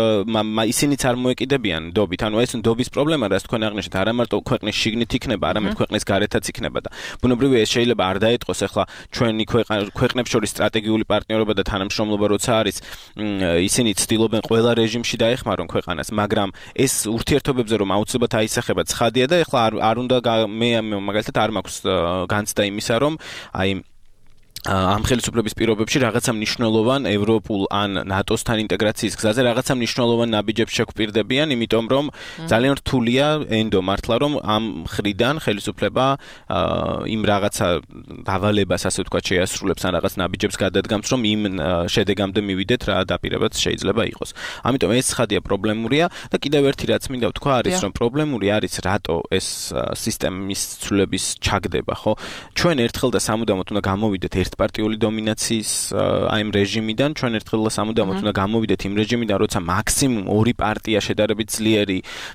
ისინიც არ მოეკიდებიან ნდობით. ანუ ეს ნდობის პრობლემა, რაც თქვენ აღნიშნეთ, არა მარტო ქვეყნის შიგნით იქნება, არამედ ქვეყნის გარეთაც იქნება და ბუნებრივია ეს შეიძლება არ დაეტყოს ახლა ჩვენი ქვეყნებს შორის სტრატეგიული პარტნიორობა და თანამშრომლობა როცა არის, ისინი ცდილობენ ყველა რეჟიმში დაეხმარონ ქვეყანას, მაგრამ ეს ურთიერთობებზე რომ აუცილებლად აისახება ცხადია და ეხლა არ უნდა მე მაგალითად არ მაქვს განცდა იმისა, რომ აი ამ ხელისუფლების პირობებში რაღაცა მნიშვნელოვან ევროპულ ან ნატოსთან ინტეგრაციის გზაზე რაღაცა მნიშვნელოვან ნაბიჯებს შეგვპირდებიან, იმიტომ რომ ძალიან რთულია ენდო მართლა რომ ამ ხრიდან ხელისუფლება იმ რაღაცა დავალებას ასე ვთქვათ შეასრულებს ან რაღაც ნაბიჯებს გადადგამს, რომ იმ შედეგამდე მივიდეთ რა დაპირებაც შეიძლება იყოს. ამიტომ ეს ცხადია პრობლემურია და კიდევ ერთი რაც მინდა ვთქვა არის, რომ პრობლემური არის რატო ეს სისტემის ცვლილების ჩაგდება, ხო? ჩვენ ერთხელ და სამუდამოდ უნდა გამოვიდეთ ერთპარტიული დომინაციის აი ამ რეჟიმიდან, ჩვენ ერთხელ და სამუდამოდ უნდა გამოვიდეთ იმ რეჟიმიდან, როცა მაქსიმუმ ორი პარტია შედარებით ძლიერი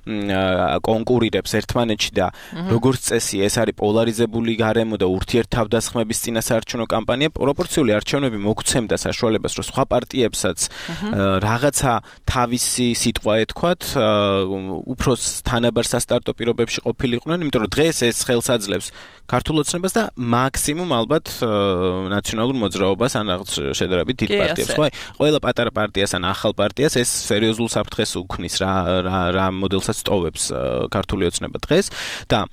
კონკურირებს ერთმანეთში და როგორც წესი ეს არის პოლარიზებული გარემო და ურთიერთთავდასხმების წინასაარჩევნო კამპანია, პროპორციული არჩევნები მოგცემდა საშუალებას, რომ სხვა პარტიებსაც რაღაცა თავისი სიტყვა ეთქვათ, უფრო თანაბარ სასტარტო პირობებში ყოფილიყვნენ, იმიტომ რომ დღეს ეს ხელს აძლევს ქართულ ოცნებას და მაქსიმუმ ალბათ ნაციონალურ მოძრაობას ან რაღაც შედარებით დიდ პარტიებს, ხო? ყველა პატარა პარტიას ან ახალ პარტიას ეს სერიოზულ საფრთხეს უქმნის რა მოდელსაც ტოვებს ქართული ოცნება დღეს და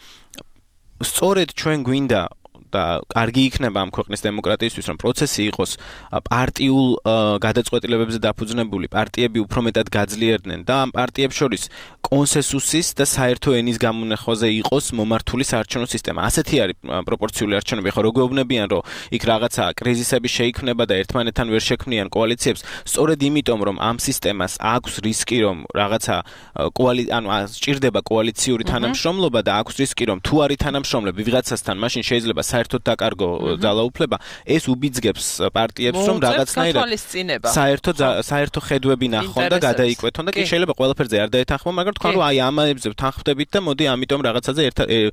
სწორედ ჩვენ გვინდა და კარგი იქნება ამ ქვეყნის დემოკრატიისთვის, რომ პროცესი იყოს პარტიულ გადაწყვეტილებებზე დაფუძნებული, პარტიები უფრო მეტად გაძლიერდნენ და ამ პარტიებს შორის კონსენსუსის და საერთო ენის გამონახვაზე იყოს მომართული საარჩევნო სისტემა. ასეთი არის პროპორციული არჩევნები. ხო, რო გვეუბნებიან, რომ იქ რაღაცა კრიზისები შეიქმნება და ერთმანეთთან ვერ შექმნიან კოალიციებს, სწორედ იმიტომ, რომ ამ სისტემას აქვს რისკი, რომ რაღაცა ანუ სჭირდება კოალიციური თანამშრომლობა და აქვს რისკი, რომ თუ არის თანამშრომლები ვიღაცასთან, მაშინ შეიძლება საერთოდ დაკარგო ძალაუფლება, ეს უბიძგებს პარტიებს, რომ რაღაცნაირად საერთო ხედვები ნახონ და გადაიკვეთონ და კი შეიძლება ყველაფერზე არ დაეთანხმონ, მაგრამ თქვა რომ აი ამაებზე თანხმდებით და მოდი ამიტომ რაღაცაზე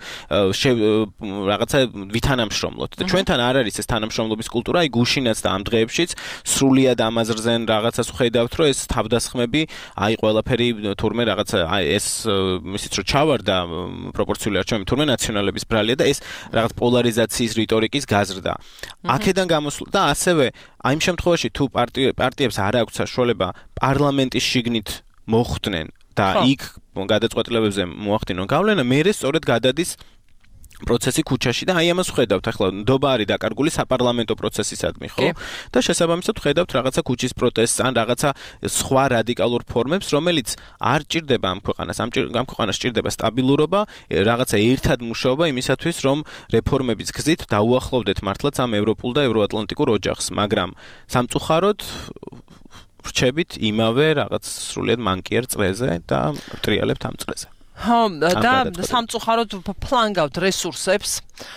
რაღაცა ვითანამშრომლოთ და ჩვენთან არ არის ეს თანამშრომლობის კულტურა აი გუშინაც და ამ დღეებშიც სრულიად ამაზრზენ რაღაცას ვხედავთ რომ ეს თავდასხმები აი ყველაფერი თურმე რაღაცა აი ეს ისიც რომ ჩავარდა პროპორციული არჩევნები თურმე ნაციონალების ბრალია და ეს რაღაც პოლარიზაციის რიტორიკის გაზრდა აქედან გამოსულა და ასევე აი იმ შემთხვევაში თუ პარტიებს არ აქვს საშუალება პარლამენტის შიგნით მოხვდნენ და იქ გადაწყვეტილებებზე მოახდინონ გავლენა მე სწორედ გადადის პროცესი ქუჩაში და აი ამას ვხედავთ ახლა ნდობა არის დაკარგული საპარლამენტო პროცესისადმი ხო და შესაბამისად ვხედავთ რაღაცა ქუჩის პროტესტს ან რაღაცა სხვა რადიკალურ ფორმებს რომელიც არ ჭირდება ამ ქვეყანას ჭირდება სტაბილურობა რაღაცა ერთად მუშაობა იმისათვის რომ რეფორმების გზით დაუახლოვდეთ მართლაც ამ ევროპულ და ევროატლანტიკურ ოჯახს მაგრამ სამწუხაროდ ვრჩებით იმავე რაღაც სრულიად მანკიერ წრეზე და ვტრიალებთ ამ წრეზე და სამწუხაროდ ფლანგავთ რესურსებს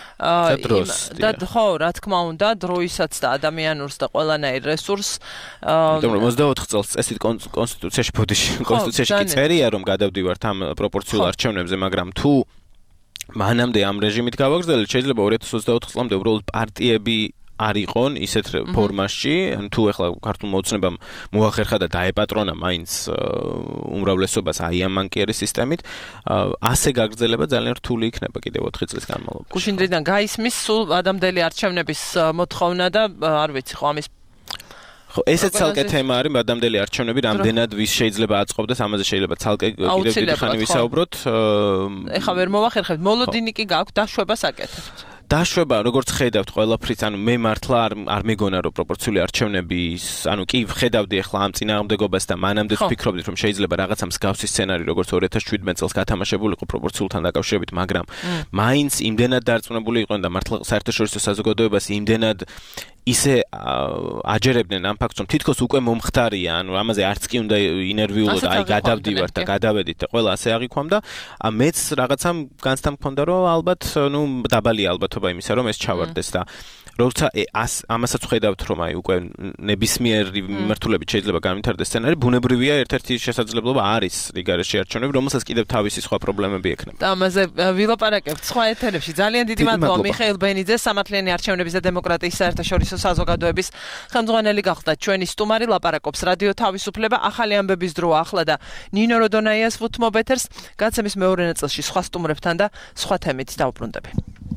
და ხო რა თქმა უნდა დროისაც და ადამიანურს და ყველანაირ რესურსს იმიტომ რომ 24 წელს წესით კონსტიტუციაში კონსტიტუციაში კი წერია რომ გადავდივართ ამ პროპორციულ არჩევნებზე მაგრამ თუ მანამდე ამ რეჟიმით გავაგრძელებთ შეიძლება 2024 წლამდე უბრალოდ პარტიები არ იყონ ისეთ ფორმაში, ან თუ ახლა ქართულ მოძნებამ მოახერხა და დაეპატრონა მაინც უმრავლესობას აი ამ მანკიერის სისტემით, ასე გაგრძელება ძალიან რთული იქნება კიდევ 4 წლის განმავლობაში. გუშინდრიდან გაისმის სულ ადამდელი არჩევნების მოთხოვნა და არ ვიცი ხო ამის ხო ესეც ცალკე თემა არის ადამდელი არჩევნები რამდენად ვის შეიძლება აწყობდეს ამაზე შეიძლება ცალკე კიდევ დიდი ხანი ვისაუბროთ. ეხლა ვერ მოვახერხებთ მოლოდინი კი გაქვთ დაშვებას აკეთებთ. დაშვება როგორც ხედავთ ყველაფრით ანუ მე მართლა არ მეგონა რომ პროპორციული არჩევნების ანუ კი ვხედავდი ახლა ამ წინააღმდეგობას და მანამდე ვფიქრობდით რომ შეიძლება რაღაცა მსგავსი სცენარი როგორც 2017 წელს გათამაშებული იყო პროპორციულთან დაკავშირებით მაგრამ მაინც იმდენად დარწმუნებული იყვნენ და მართლა საერთაშორისო საზოგადოებას იმდენად ისე აჯერებდნენ ამ ფაქტს რომ თითქოს უკვე მომხდარია ანუ ამაზე არც კი უნდა ინერვიულოდ აი გადავდივართ და გადავედით და ყველა ასე აღიქვამდა მეც რაღაცამ განცდა მქონდა რომ ალბათ ნუ დაბალია ალბათობა იმისა რომ ეს ჩავარდეს და როცა ამასაც ვხედავთ რომ აი უკვე ნებისმიერი მიმართულებით შეიძლება განვითარდეს სცენარი ბუნებრივია ერთ-ერთი შესაძლებლობა არის რიგარეში არჩევნები რომელსაც კიდევ თავისი სხვა პრობლემები ექნება და ამაზე ვილაპარაკებთ სხვა ეთერებში ძალიან დიდი მადლობა მიხეილ ბენიძე სამართლიანი არჩევნების და დემოკრატიის საერთაშორისო საზოგადოების ხელმძღვანელი გახდა ჩვენი სტუმარი ლაპარაკობს რადიო თავისუფლება ახალი ამბების დროა ახლა და ნინო როდონაიას ვუთმობ ეთერს გაცემის მეორე ნაწილში სხვა სტუმრებთან და სხვა თემით დავბრუნდები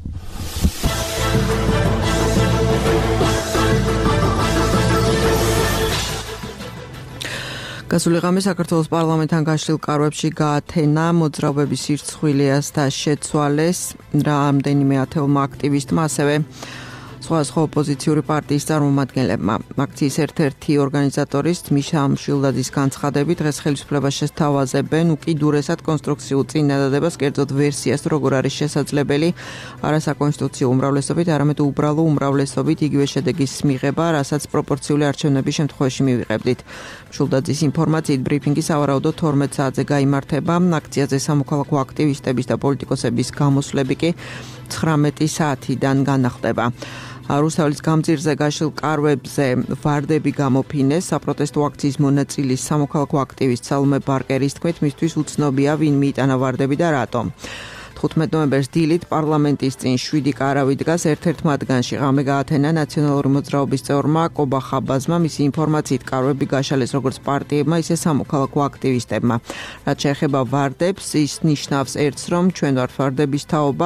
გასული ღამე საქართველოს პარლამენტთან გაშლილ კარვებში გაათენა მოძრაობების სირცხვილიას და შეცვალეს რამდენიმე ათეულმა აქტივისტმა ასევე სხვა ოპოზიციური პარტიის წარმომადგენლებმა. აქციის ერთ-ერთი ორგანიზატორის მიშა მშილდაძის განცხადებით დღეს ხელისუფლებას შესთავაზებენ უკიდურესად კონსტრუქციულ წინადადებას, კერძოდ ვერსიას, როგორ არის შესაძლებელი არასაკონსტიტუციო უმრავლესობით, არამედ უბრალო უმრავლესობით იგივე შედეგის მიღება, რასაც პროპორციული არჩევნების შემთხვევაში მივიღებდით. მშილდაძის ინფორმაციით ბრიფინგი სავარაუდოდ 12 საათზე გაიმართება. აქციაზე სამოქალაქო აქტივისტების და პოლიტიკოსების გამოსვლები კი 19 საათიდან განახლდება. რუსთავის გამზირზე გაშლილ კარვებზე ვარდები გამოფინეს საპროტესტო აქციის მონაწილის სამოქალაქო აქტივისტ სალომე ბარკერის თქმით მისთვის უცნობია ვინ მიიტანა ვარდები და რატომ 15 ნოემბერს დილით პარლამენტის წინ 7 კარავი დგას ერთ-ერთ მათგანში ღამე გაათენა ნაციონალური მოძრაობის წევრმა კობა ხაბაზმა მისი ინფორმაციით კარვები გაშალეს როგორც პარტიებმა ისე სამოქალაქო აქტივისტებმა რაც შეეხება ვარდებს ის ნიშნავს ერთს რომ ჩვენ ვართ ვარდების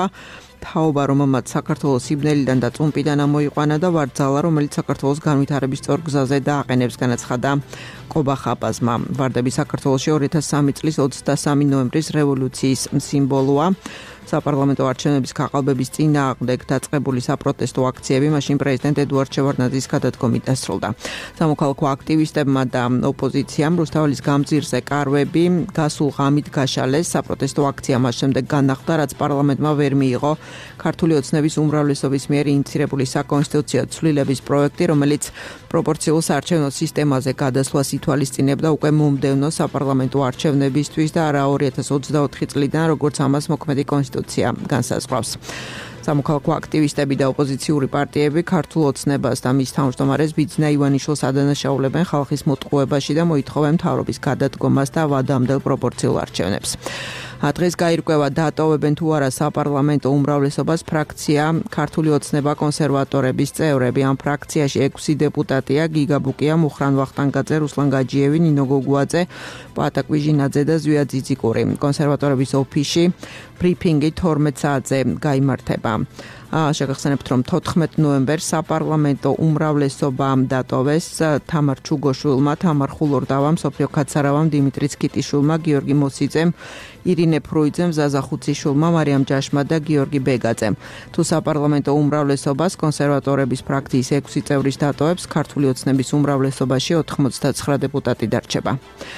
თაობა რომელმაც საქართველოს სიბნელიდან და წუმპიდან ამოიყვანა და ვარძალა რომელიც საქართველოს განვითარების სწორ გზაზე დააყენებს განაცხადა კობა ხაბაზმა ვარდები საქართველოში 2003 წლის 23 ნოემბრის რევოლუციის სიმბოლოა საპარლამენტო არჩევნების გაყალბების წინააღმდეგ დაწყებული საპროტესტო აქციები მაშინ პრეზიდენტ ედუარდ შევარდნაძის გადადგომით დასრულდა. სამოქალაქო აქტივისტებმა და ოპოზიციამ რუსთავის გამზირზე კარვები გასულ ღამით გაშალეს საპროტესტო აქცია მას შემდეგ განახლდა რაც პარლამენტმა ვერ მიიღო ქართული ოცნების უმრავლესობის მიერ ინიცირებული საკონსტიტუციო ცვლილების პროექტი რომელიც პროპორციულ საარჩევნო სისტემაზე გადასვლას ითვალისწინებდა უკვე მომდევნო საპარლამენტო არჩევნებისთვის და არა 2024 წლიდან როგორც ამას მოქმედი კონსტიტუცია განსაზღვრავს. სამოქალაქო აქტივისტები და ოპოზიციური პარტიები ქართულ ოცნებას და მის თავმჯდომარეს ბიძინა ივანიშვილს ადანაშაულებენ ხალხის მოტყუებაში და მოითხოვენ მთავრობის გადადგომას და ვადამდელ პროპორციულ არჩევნებს. დღეს გაირკვევა დაატოვებენ თუ არა საპარლამენტო უმრავლესობას ფრაქცია ქართული ოცნება კონსერვატორების წევრები. ამ ფრაქციაში 6 დეპუტატია: გიგა ბუკია, მუხრან ვახტანგაძე, რუსლან გაჯიევი, ნინო გოგუაძე, პატა კვიჟინაძე და ზვია ძიციკური. კონსერვატორების ოფისში ბრიფინგი 12 საათზე გაიმართება. შეგახსენებთ, რომ 14 ნოემბერს საპარლამენტო უმრავლესობა დატოვეს თამარ ჩუგოშვილმა, თამარ ხულორდავამ, სოფიო კაცარავამ, დიმიტრი ცკიტიშვილმა, გიორგი მოსიძემ, ირინე ფრუიძემ, ზაზა ხუციშვილმა, მარიამ ჯაშმა და გიორგი ბეგაძემ. თუ საპარლამენტო უმრავლესობას კონსერვატორების ფრაქციის 6 წევრის დატოვებს, ქართული ოცნების უმრავლესობაში 99 დეპუტატი დარჩება.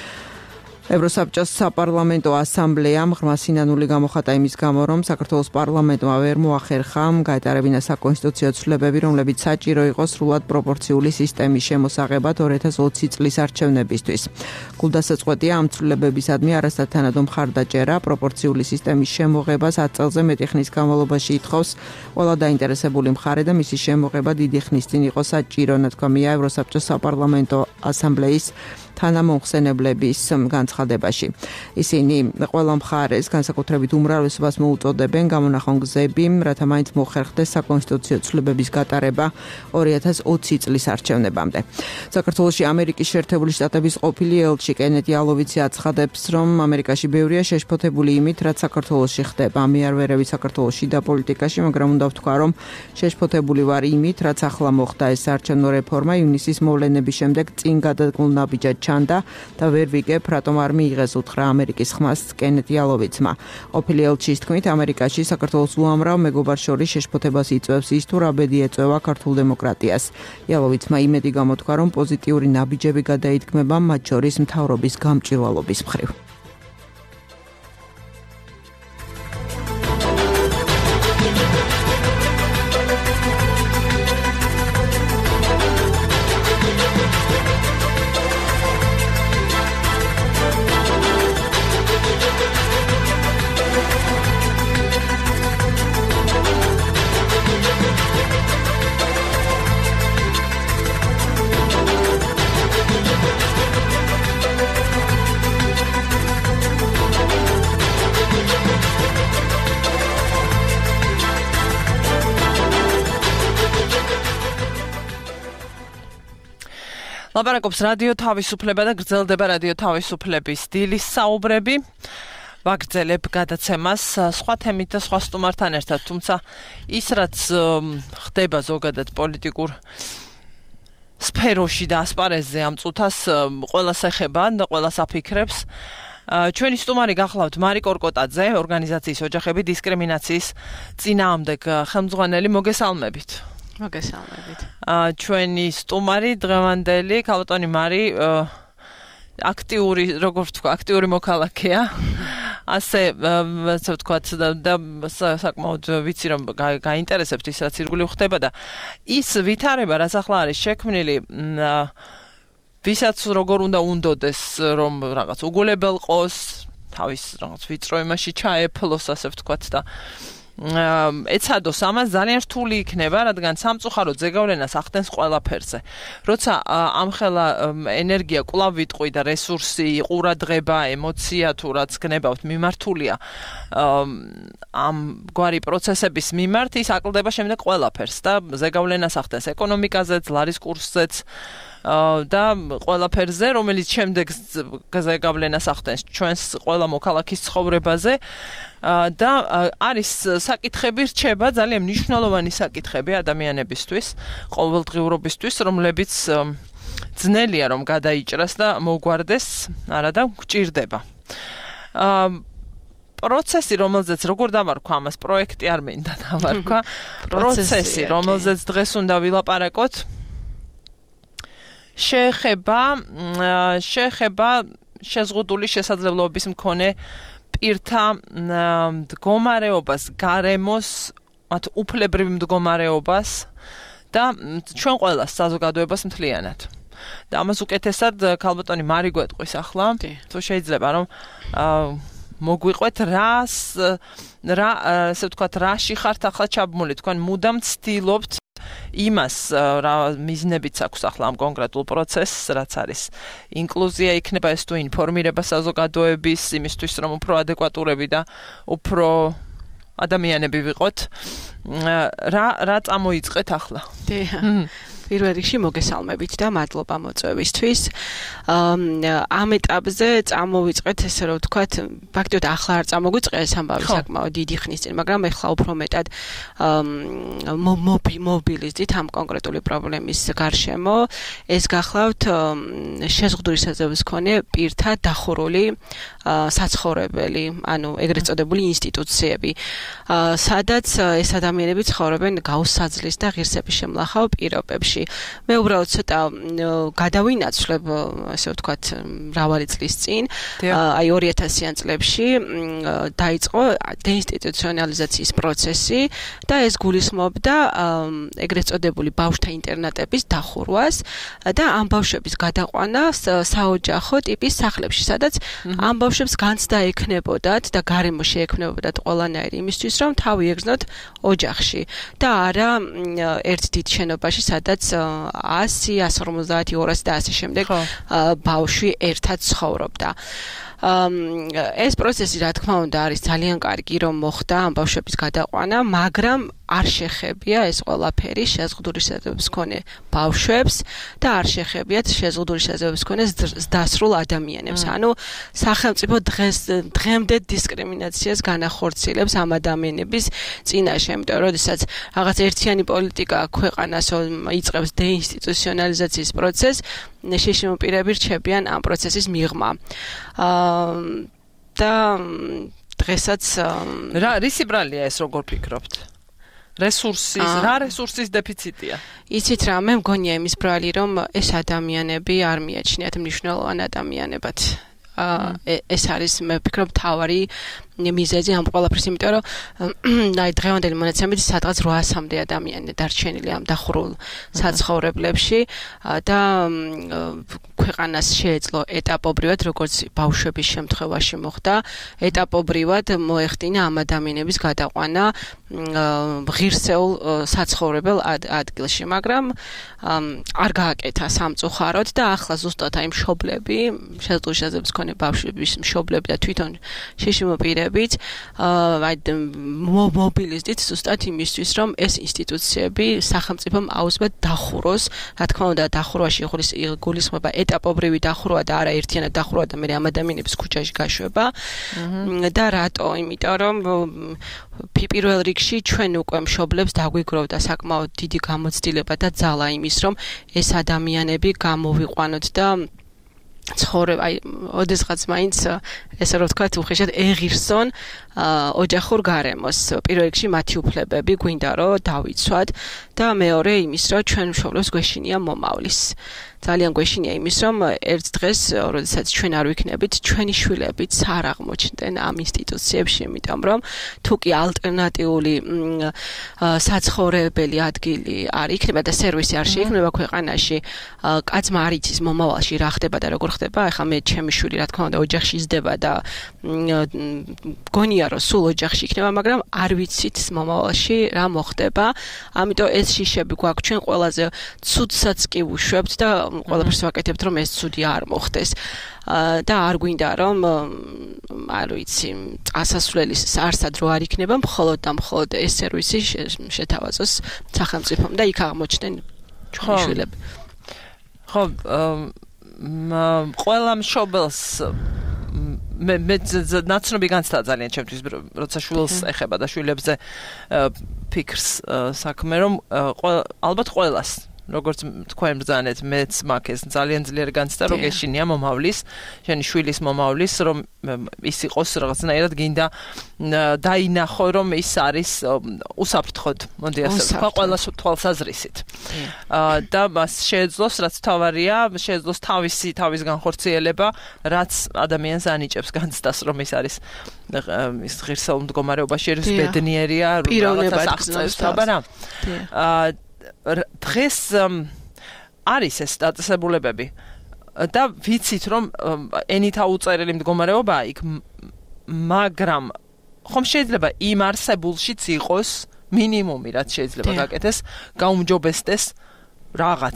ევროსაბჭოს საპარლამენტო ასამბლეამ ღრმა სინანული გამოხატა იმის გამო, რომ საქართველოს პარლამენტმა ვერ მოახერხა გაეტარებინა საკონსტიტუციო ცვლილებები, რომლებიც საჭირო იყო სრულად პროპორციული სისტემის შემოსაღებად 2020 წლის არჩევნებისთვის. გულდასაწყვეტია ამ ცვლილებებისადმი არასათანადო მხარდაჭერა პროპორციული სისტემის შემოღებას 10 წელზე მეტი ხნის განმავლობაში ითხოვს ყველა დაინტერესებული მხარე და მისი შემოღება დიდი ხნის წინ იყო საჭირო, ნათქვამია ევროსაბჭოს საპარლამენტო ასამბლეის თანამომხსენებლების განცხადებაში. ისინი ყველა მხარეს განსაკუთრებით უმრავლესობას მოუწოდებენ გამონახონ გზები, რათა მაინც მოხერხდეს საკონსტიტუციო ცვლილებების გატარება 2020 წლის არჩევნებამდე. საქართველოში ამერიკის შეერთებული შტატების ყოფილი ელჩი კენეტი ალოვიცი აცხადებს, რომ ამერიკაში ბევრია შეშფოთებული იმით, რაც საქართველოში ხდება. მე არ ვერავი საქართველოს შიდა პოლიტიკაში, მაგრამ უნდა ვთქვა, რომ შეშფოთებული ვარ იმით, რაც ახლა მოხდა ეს საარჩევნო რეფორმა ივნისის მოვლენების შემდეგ წინ გადადგმულ ნაბიჯად ჩანდა და ვერ ვიგებ, რატომ არ მიიღეს უთხრა ამერიკის ხმას კენეტი ალოვიცმა. ყოფილი ელჩის თქმით, ამერიკაში საქართველოს უამრავ მეგობარ შორის შეშფოთებას იწვევს ის, თუ რა ბედი ეწევა ქართულ დემოკრატიას. ალოვიცმა იმედი გამოთქვა, რომ პოზიტიური ნაბიჯები გადაიდგმება, მათ შორის მთავრობის გამჭვირვალობის მხრივ. ლაპარაკობს რადიო თავისუფლება და გრძელდება რადიო თავისუფლების დილის საუბრები. ვაგრძელებ გადაცემას სხვა თემით და სხვა სტუმართან ერთად, თუმცა ის რაც ხდება ზოგადად პოლიტიკურ სფეროში და ასპარეზზე ამ წუთას ყველას ეხება და ყველას აფიქრებს. ჩვენი სტუმარი გახლავთ მარი კორკოტაძე, ორგანიზაციის ოჯახები დისკრიმინაციის წინააღმდეგ ხელმძღვანელი, მოგესალმებით. მოგესალმებით. ჩვენი სტუმარი დღევანდელი ქალბატონი მარი აქტიური, როგორ ვთქვა, აქტიური მოქალაქეა. ასე ვთქვათ და საკმაოდ ვიცი რომ გაინტერესებთ ის რაც ირგვლივ ხდება და ის ვითარება რაც ახლა არის შექმნილი ვისაც როგორ უნდა უნდოდეს რომ რაღაც უგულებელ ყოს თავის რაღაც ვიწრო იმაში ჩაეფლოს ასე ვთქვათ და ეცადოს ამას ძალიან რთული იქნება, რადგან სამწუხაროდ ზეგავლენას ახდენს ყველაფერზე. როცა ამხელა ენერგია კვლავ ვიტყვი და რესურსი, ყურადღება, ემოცია თუ რაც გნებავთ მიმართულია ამ გვარი პროცესების მიმართ, ის აკლდება შემდეგ ყველაფერს და ზეგავლენას ახდენს ეკონომიკაზეც, ლარის კურსზეც და ყველაფერზე, რომელიც შემდეგ ზეგავლენას ახდენს ჩვენს ყველა მოქალაქის ცხოვრებაზე. და არის საკითხები რჩება ძალიან მნიშვნელოვანი საკითხები ადამიანებისთვის, ყოველდღიურობისთვის, რომლებიც ძნელია რომ გადაიჭრას და მოგვარდეს, არადა გვჭირდება. პროცესი, რომელზეც როგორ დავარქვა ამას, პროექტი არ მინდა დავარქვა, პროცესი, რომელზეც დღეს უნდა ვილაპარაკოთ, შეეხება შეზღუდული შესაძლებლობების მქონე პირთა მდგომარეობას, გარემოს, მათ უფლებრივ მდგომარეობას და ჩვენ ყველას საზოგადოებას მთლიანად. და ამას უკეთესად ქალბატონი მარი გვეტყვის ახლა, თუ შეიძლება რომ მოგვიყვეთ ესე ვთქვათ, რაში ხართ ახლა ჩაბმული, თქვენ მუდამ ცდილობთ იმას, რა მიზნებიც აქვს ახლა ამ კონკრეტულ პროცესს, რაც არის ინკლუზია იქნება ეს თუ ინფორმირება საზოგადოების იმისთვის, რომ უფრო ადეკვატურები და უფრო ადამიანები ვიყოთ. რა წამოიწყეთ ახლა? პირველ რიგში მოგესალმებით და მადლობა მოწვევისთვის. ამ ეტაპზე წამოვიწყეთ, ესე რომ ვთქვათ, ფაქტობრივად ახლა არ წამოგვიწყე ეს ამბავი საკმაოდ დიდი ხნის წინ, მაგრამ ეხლა უფრო მეტად მობილიზდით ამ კონკრეტული პრობლემის გარშემო. ეს გახლავთ შეზღუდული საზევის მქონე პირთა დახურული საცხოვრებელი, ანუ ეგრეთ წოდებული ინსტიტუციები, სადაც ეს ადამიანები ცხოვრობენ გაუსაძლის და ღირსების შემლახავ პირობებში. მე უბრალოდ ცოტა გადავინაცვლებ, ასე ვთქვათ, მრავალი წლის წინ, აი 2000-იან წლებში დაიწყო დეინსტიტუციონალიზაციის პროცესი და ეს გულისხმობდა ეგრეთ წოდებული ბავშვთა ინტერნატების დახურვას და ამ ბავშვების გადაყვანას საოჯახო ტიპის სახლებში, სადაც ამ ბავშვებს განცდა ექნებოდათ და გარემო შეექმნებოდათ ყველანაირი იმისთვის, რომ თავი ეგზნოთ ოჯახში და არა ერთ დიდ შენობაში, სადაც 100, 150, 200 და ასე შემდეგ ბავშვი ერთად ცხოვრობდა. ეს პროცესი, რა თქმა უნდა, არის ძალიან კარგი, რომ მოხდა ამ ბავშვების გადაყვანა, მაგრამ არ შეხებია ეს ყველაფერი შეზღუდული საზევის მქონე ბავშვებს და არ შეხებიათ შეზღუდული საზევის მქონე დასრულ ადამიანებს. ანუ სახელმწიფო დღემდე დისკრიმინაციას განახორციელებს ამ ადამიანების წინაშე, იმიტომ რომ როდესაც რაღაც ერთიანი პოლიტიკა ქვეყანას იწყებს დეინსტიტუციონალიზაციის პროცესს, შეშინო პირები რჩებიან ამ პროცესის მიღმა. და დღესაც რისი ბრალია ეს, როგორ ფიქრობთ? რა რესურსის დეფიციტია? იცით რა, მე მგონია იმის ბრალი, რომ ეს ადამიანები არ მიაჩნიათ მნიშვნელოვან ადამიანებად. ეს არის, მე ვფიქრობ, თავარი მიზეზი ამ ყველაფრის, იმიტომ რომ აი დღევანდელი მონაცემით სადღაც 800-მდე ადამიანი დარჩენილი ამ დახურულ საცხოვრებლებში და ქვეყანას შეეძლო ეტაპობრივად, როგორც ბავშვების შემთხვევაში მოხდა, ეტაპობრივად მოეხდინა ამ ადამიანების გადაყვანა ღირსეულ საცხოვრებელ ადგილში, მაგრამ არ გააკეთა სამწუხაროდ და ახლა ზუსტად აი მშობლები, შეზღუდული საზევის მქონე ბავშვების მშობლები და თვითონ შეშინო პირებიც მობილიზდით ზუსტად იმისთვის, რომ ეს ინსტიტუციები სახელმწიფომ აუცილებლად დახუროს. რა თქმა უნდა, დახურვაში გულისხმება ეტაპობრივი დახურვა და არა ერთიანად დახურვა და მე ამ ადამიანების ქუჩაში გაშვება. და რატო? იმიტომ რომ პირველ რიგში ჩვენ უკვე მშობლებს დაგვიგროვდა საკმაოდ დიდი გამოცდილება და ძალა იმის, რომ ეს ადამიანები გამოვიყვანოთ და ცხოვრება, აი, ოდესღაც მაინც ესე რომ ვთქვათ, უხეშად ეღირსონ ოჯახურ გარემოს. პირველ რიგში მათი უფლებები გვინდა რომ დავიცვათ და მეორე იმის, რომ ჩვენ მშობლებს გვეშინია მომავლის. ძალიან გვეშინია იმის, რომ ერთ დღეს, როდესაც ჩვენ არ ვიქნებით, ჩვენი შვილებიც არ აღმოჩნდნენ ამ ინსტიტუციებში, იმიტომ რომ თუ კი ალტერნატიული საცხოვრებელი ადგილი არ იქნება და სერვისი არ შეიქმნება ქვეყანაში, კაცმა არ იცის მომავალში რა ხდება და როგორ ხდება. ახლა მე ჩემი შვილი, რა თქმა უნდა, ოჯახში იზრდება და გონია რომ სულ ოჯახში იქნება, მაგრამ არ ვიცით მომავალში რა მოხდება. ამიტომ ეს შიშები გვაქვს ჩვენ ყველაზე ცუდსაც კი ვუშვებთ და ყველაფერს ვაკეთებთ, რომ ეს ცუდი არ მოხდეს. და არ გვინდა რომ არ ვიცი, წასასვლელის არსად რო არ იქნება, მხოლოდ და მხოლოდ ეს სერვისი შეთავაზოს სახელმწიფომ და იქ აღმოჩნდნენ ჩვენი შვილები. ხო, ყველა მშობელს მე ნაცნობი განცდა ძალიან ჩემთვის, როცა შვილს ეხება და შვილებზე ფიქრს საქმე, რომ ალბათ ყველას როგორც თქვენ ბრძანეთ, მეც მაქვს ეს ძალიან ძლიერი განცდა, რომ გეშინია მომავლის, შენი შვილის მომავლის, რომ ის იყოს რაღაცნაირად გინდა დაინახო, რომ ის არის უსაფრთხოდ, მოდი ასე ვთქვა, ყველას თვალსაზრისით. და მას შეეძლოს, რაც თავარია, შეეძლოს თავის განხორციელება, რაც ადამიანს ანიჭებს განცდას, რომ ის არის ის ღირსეულ მდგომარეობაში, ის ბედნიერია, რაღაცას აღწევს, აბარა. დღეს არის ეს დაწესებულებები და ვიცით, რომ ენით აუწერელი მდგომარეობაა იქ, მაგრამ ხომ შეიძლება იმ არსებულშიც იყოს მინიმუმი, რაც შეიძლება გაკეთდეს, გაუმჯობესდეს რაღაც.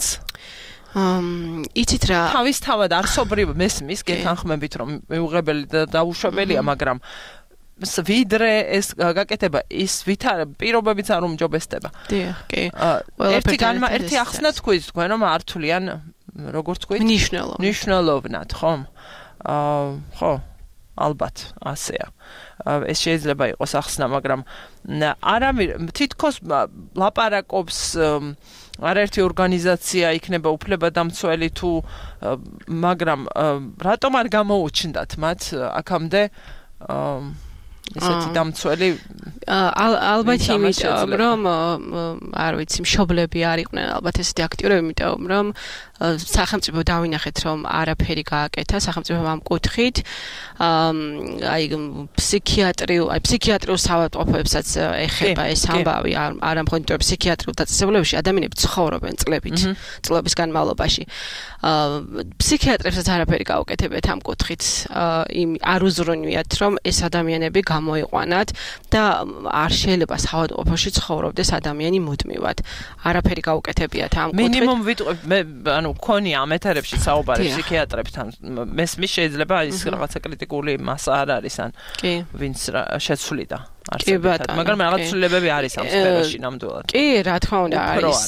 იცით რა, თავისთავად არსობრივ მესმის გეთანხმებით, რომ მეუღებელი და დაუშვებელია, მაგრამ ვიდრე ეს გაკეთება, ის პირობებიც არ უმჯობესდება. დიახ, კი. ერთი ახსნა თქვით თქვენ, რომ ართულიან, როგორ თქვით? მნიშვნელოვნად, ხომ? ხო, ალბათ, ასეა. ეს შეიძლება იყოს ახსნა, მაგრამ თითქოს ლაპარაკობს არაერთი ორგანიზაცია იქნება უფლებადამცველი თუ მაგრამ რატომ არ გამოუჩნდათ მათ აქამდე ესეთი დამცველი ალბათ იმიტომ რომ არ ვიცი მშობლები არ იყვნენ ალბათ ესეთი აქტიურები იმიტომ რომ სახელმწიფო დავინახეთ რომ არაფერი გააკეთა სახელმწიფომ ამ კუთხით აი ფსიქიატრიულ საავადმყოფოებსაც ეხება ეს ამბავი არა მხოლოდ ფსიქიატრიულ დაწესებულებებში ადამიანები ცხოვრობენ წლების განმავლობაში ფსიქიატრებსაც არაფერი გაუკეთებთ ამ კუთხით არ უზრუნვიათ რომ ეს ადამიანები გამოიყვანათ და არ შეიძლება საავადმყოფოში ცხოვრობდეს ადამიანი მუდმივად არაფერი გაუკეთებიათ ამ კუთხით მინიმუმ ვიტყვი მე ქონია ამ ეთერებში საუბარი ფსიქიატრებთან მესმის შეიძლება ის რაღაცა კრიტიკული მასა არ არის ან ვინც შეცვლიდა არსებითად მაგრამ რაღაც ცვლილებები არის ამ სფეროში ნამდვილად კი რა თქმა უნდა არის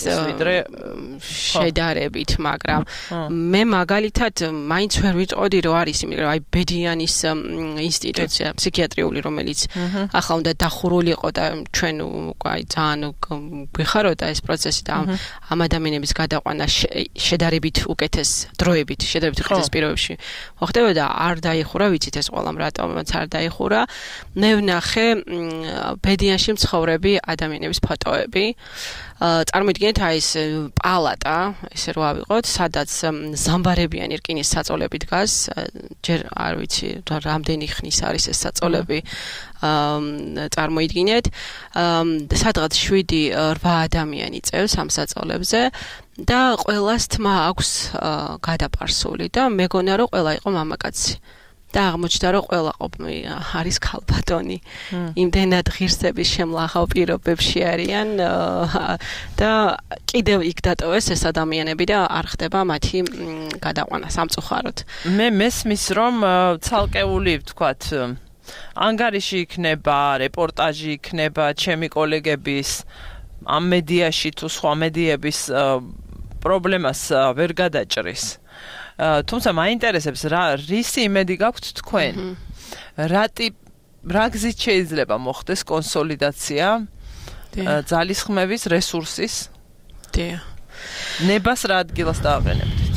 შედარებით მაგრამ მე მაგალითად მაინც ვერ ვიტყოდი რომ არის იმიტომ რომ აი ბედიანის ინსტიტუცია ფსიქიატრიული რომელიც ახლა უნდა დახურულიყო და ჩვენ აი ძალიან გვიხაროდა ეს პროცესი და ამ ადამიანების გადაყვანა შედარებით უკეთეს დროებით შედარებით უკეთეს პირობებში მოხდებოდა არ დაიხურა ვიცით ეს ყველამ რატომაც არ დაიხურა მე ვნახე ბედიანში მცხოვრები ადამიანების ფოტოები წარმოიდგინეთ აი ეს პალატა ესე რო ავიღოთ სადაც ზამბარებიანი რკინის საწოლები დგას ჯერ არ ვიცი რამდენი ხნის არის ეს საწოლები წარმოიდგინეთ სადღაც 7-8 ადამიანი წევს ამ საწოლებზე და ყველას თმა აქვს გადაპარსული და მეგონა რომ ყველა იყო მამაკაცი და აღმოჩნდა რომ ყველა არის ქალბატონი იმდენად ღირსების შემლახავ პირობებში არიან და კიდევ იქ დატოვეს ეს ადამიანები და არ ხდება მათი გადაყვანა სამწუხაროდ მე მესმის რომ ცალკეული ვთქვათ ანგარიში იქნება რეპორტაჟი იქნება ჩემი კოლეგების ამ მედიაში თუ სხვა მედიების პრობლემას ვერ გადაჭრის თუმცა მაინტერესებს რისი იმედი გაქვთ თქვენ რა გზით შეიძლება მოხდეს კონსოლიდაცია ძალისხმევის რესურსის ნებას რა ადგილას დააყენებდით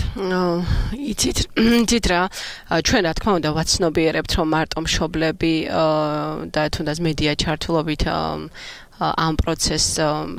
იცით რა ჩვენ რა თქმა უნდა ვაცნობიერებთ რომ მარტო მშობლები და თუნდაც მედია ჩართულობით ამ პროცესს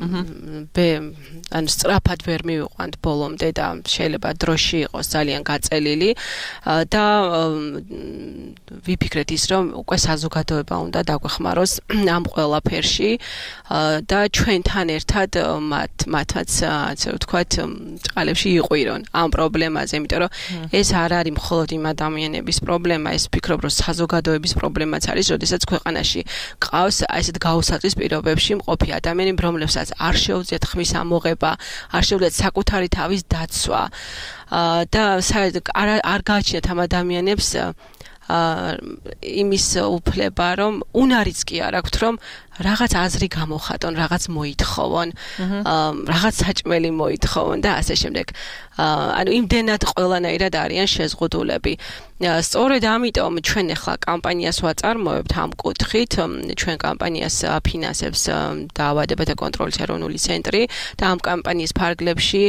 ან სწრაფად ვერ მივიყვანთ ბოლომდე და შეიძლება დროში იყოს ძალიან გაწელილი და ვიფიქრეთ ის რომ უკვე საზოგადოება უნდა დაგვეხმაროს ამ ყველაფერში და ჩვენთან ერთად მათაც ასე ვთქვათ წყალებში იყვირონ ამ პრობლემაზე იმიტომ რომ ეს არ არის მხოლოდ იმ ადამიანების პრობლემა ეს ვფიქრობ რომ საზოგადოების პრობლემაც არის როდესაც ქვეყანაში ყავს ესეთ გაუსაწყის პირობებში მყოფი ადამიანები, რომლებსაც არ შეუძლიათ ხმის ამოღება, არ შეუძლიათ საკუთარი თავის დაცვა და არ გააჩნიათ ამ ადამიანებს იმის უფლება, რომ უნარიც კი არ აქვთ, რომ რაღაც აზრი გამოხატონ, რაღაც მოითხოვონ, რაღაც საჭმელი მოითხოვონ და ასე შემდეგ. ანუ იმდენად ყველანაირად არიან შეზღუდულები. სწორედ ამიტომ ჩვენ ახლა კამპანიას ვაწარმოებთ ამ კუთხით, ჩვენ კამპანიას ფინანსებს დაავადებათა კონტროლის ეროვნული ცენტრი და ამ კამპანიის ფარგლებში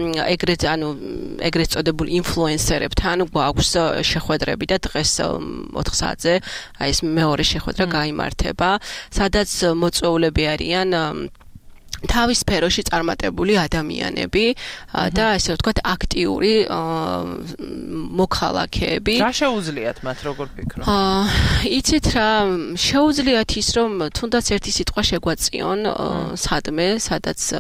ეგრეთ წოდებულ ინფლუენსერებთან გვაქვს შეხვედრები და დღეს 4 საათზე აი ეს მეორე შეხვედრა გაიმართება, სადაც მოწვეულები არიან თავის სფეროში წარმატებული ადამიანები და ასე ვთქვათ აქტიური მოქალაქეები. რა შეუძლიათ მათ როგორ ფიქრობ? იცით რა, შეუძლიათ ის რომ თუნდაც ერთი სიტყვა შეგვაწიონ სადმე, სადაც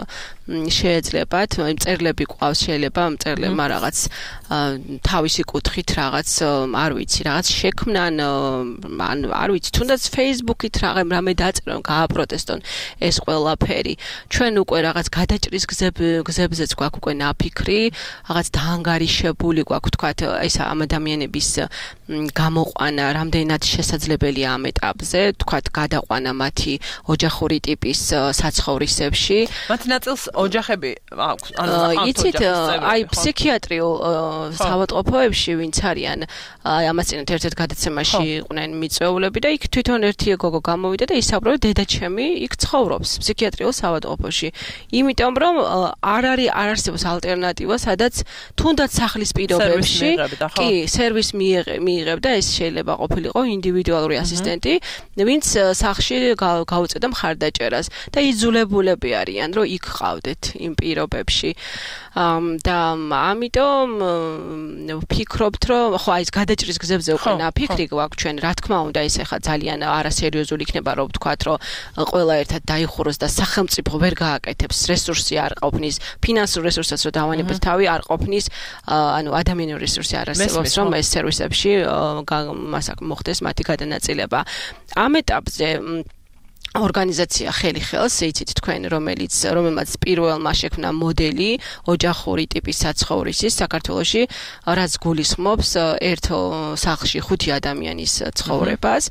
შეეძლებათ, მწერლები ყავს, შეიძლება მწერლებმა რაღაც თავისი კუთხით რაღაც არ ვიცი, რაღაც შექმნან, ან არ ვიცი, თუნდაც Facebook-ით რამე დაწერონ, გააპროტესტონ ეს ყველაფერი. ჩვენ უკვე რაღაც გადაჭრის გზებზეც გვაქვს უკვე ნაფიქრი, რაღაც დაანგარიშებული გვაქვს თქვათ ეს ამ ადამიანების გამოყვანა, რამდენად შესაძლებელია ამ ეტაპზე, თქვათ გადაყვანა მათი ოჯახური ტიპის საცხოვრისებში. მათი ნაწილს ოჯახები აქვს, იცით, აი ფსიქიატრიულ საავადმყოფოებში ვინც არიან, ამას წინათ ერთ-ერთ გადაცემაში იყვნენ მიწვეულები და იქ თვითონ ერთი გოგო გამოვიდა და ისაუბრა, დედაჩემი იქ ცხოვრობს ფსიქიატრიულ საავადმყოფოში. იმიტომ რომ არ არსებობს ალტერნატივა, სადაც თუნდაც სახლის პირობებში კი სერვის მიიღებ და ეს შეიძლება ყოფილიყო ინდივიდუალური ასისტენტი, ვინც სახლში გაუწევდა მხარდაჭერას და იძულებულები არიან, რომ იქ ყავდეთ იმ პირობებში. და ამიტომ ვფიქრობთ, რომ ხო აი ეს გადაჭრის გზებზე უკვე ნაფიქრი გვაქვს ჩვენ, რა თქმა უნდა, ეს ახლა ძალიან არასერიოზული იქნება, რომ ვთქვათ, რომ ყველა ერთად დაიხუროს და სახელმწიფო ვერ გააკეთებს, რესურსი არ ყოფნის, ფინანსურ რესურსსაც რომ დავანებოთ თავი არ ყოფნის, ანუ ადამიანური რესურსი არ არსებობს, რომ ეს სერვისებში მოხდეს მათი გადანაწილება. ამ ეტაპზე ორგანიზაცია ხელი ხელს, იცით თქვენ, რომელმაც პირველმა შექმნა მოდელი ოჯახური ტიპის საცხოვრისის საქართველოში, რაც გულისხმობს ერთ სახლში 5 ადამიანის ცხოვრებას.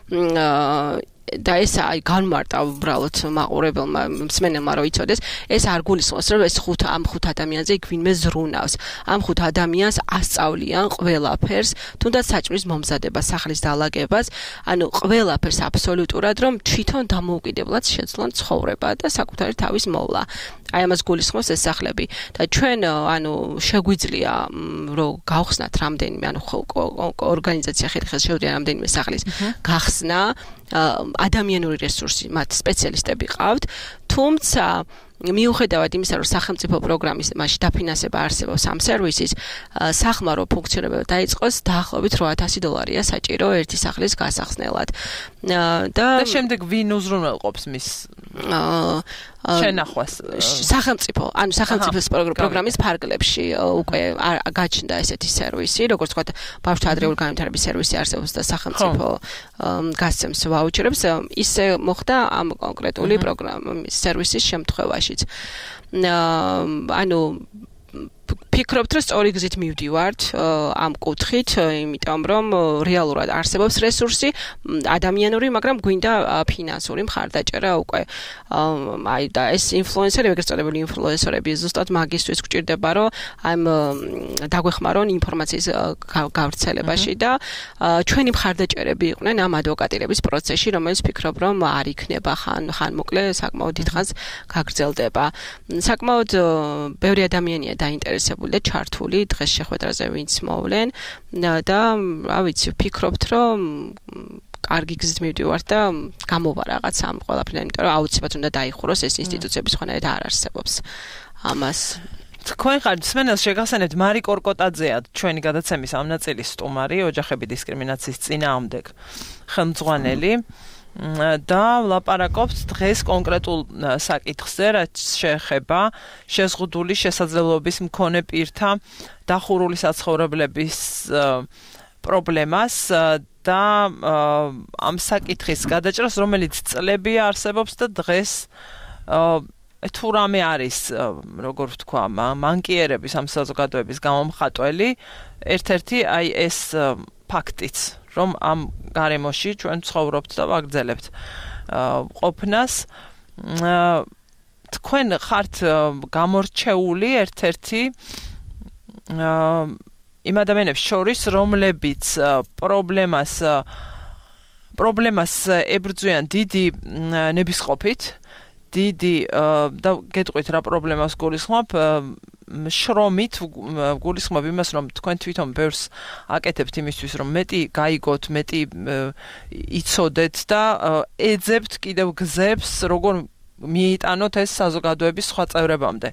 და ეს აი განმარტა უბრალოდ მაყურებელმა მსმენელმა რომ იცოდეს, ეს არ გულისხმობს, რომ ეს ამ 5 ადამიანზე იქ ვინმე ზრუნავს. ამ 5 ადამიანს ასწავლიან ყველაფერს, თუნდაც საჭმლის მომზადებას, სახლის დალაგებას, ანუ ყველაფერს აბსოლუტურად, რომ თვითონ დამოუკიდებლად შეძლონ ცხოვრება და საკუთარი თავის მოვლა. აი ამას გულისხმობს ეს სახლები და ჩვენ ანუ შეგვიძლია რომ გავხსნათ რამდენიმე, ანუ ორგანიზაცია ხელი ხელს შეუძლია რამდენიმე სახლის გახსნა, ადამიანური რესურსი, მათ სპეციალისტები ყავთ, თუმცა მიუხედავად იმისა, რომ სახელმწიფო პროგრამის მასში დაფინანსება არსებობს ამ სერვისის, სახლმა რომ ფუნქციონირება დაიწყოს, დაახლოებით $800 საჭირო ერთი სახლის გასახსნელად. და შემდეგ ვინ უზრუნველყოფს მის შენახვას? სახელმწიფო, ანუ სახელმწიფოს პროგრამის ფარგლებში უკვე გაჩნდა ესეთი სერვისი, როგორც ვთქვათ, ბავშვთა ადრეული განვითარების სერვისი არსებობს და სახელმწიფო გასცემს ვაუჩერებს, ისე მოხდა ამ კონკრეტული პროგრამის სერვისის შემთხვევაშიც. ანუ ფიქრობთ, რომ სწორი გზით მივდივართ ამ კუთხით, იმიტომ რომ რეალურად არსებობს რესურსი ადამიანური, მაგრამ გვინდა ფინანსური მხარდაჭერა უკვე. აი და ეს ინფლუენსერები, ეგრეთ წოდებული ინფლუენსერები ზუსტად მაგისთვის გვჭირდება, რომ ამ დაგვეხმარონ ინფორმაციის გავრცელებაში და ჩვენი მხარდაჭერები იყვნენ ამ ადვოკატირების პროცესში, რომელიც ფიქრობ, რომ არ იქნება ხან მოკლე საკმაოდ დიდხანს გაგრძელდება. საკმაოდ ბევრი ადამიანია დაინტერესებული და ჩართული დღეს შეხვედრაზე ვინც მოვლენ და რა ვიცი ვფიქრობთ რომ კარგი გზით მივდივართ და გამოვა რაღაც ამ ყველაფერთან, იმიტომ რომ აუცილებლად უნდა დაიხუროს ეს ინსტიტუციები, სხვანაირად არ არსებობს ამას. თქვენ ხართ მსმენელს შეგახსენებთ მარი კორკოტაძეა ჩვენი გადაცემის ამ ნაწილის სტუმარი, ოჯახები დისკრიმინაციის წინააღმდეგ ხელმძღვანელი. და ვლაპარაკობთ დღეს კონკრეტულ საკითხზე, რაც შეეხება შეზღუდული შესაძლებლობის მქონე პირთა დახურული საცხოვრებლების პრობლემას და ამ საკითხის გადაჭრას, რომელიც წლებია არსებობს და დღეს თუ რამე არის, როგორ ვთქვა, მანკიერების ამ საზოგადოების გამომხატველი, ერთ-ერთი აი ეს ფაქტიც, რომ ამ გარემოში ჩვენ ცხოვრობთ და ვაგრძელებთ ყოფნას. თქვენ ხართ გამორჩეული ერთ-ერთი იმ ადამიანებს შორის, რომლებიც პრობლემას ებრძვიან დიდი ნებისყოფით, დიდი და გეტყვით რა პრობლემას გულისხმობ, შრომით გულისხმობ იმას, რომ თქვენ თვითონ ბევრს აკეთებთ იმისთვის, რომ მეტი გაიგოთ, მეტი იცოდეთ და ეძებთ კიდევ გზებს, როგორ მიიტანოთ ეს საზოგადოების სხვა წევრებამდე.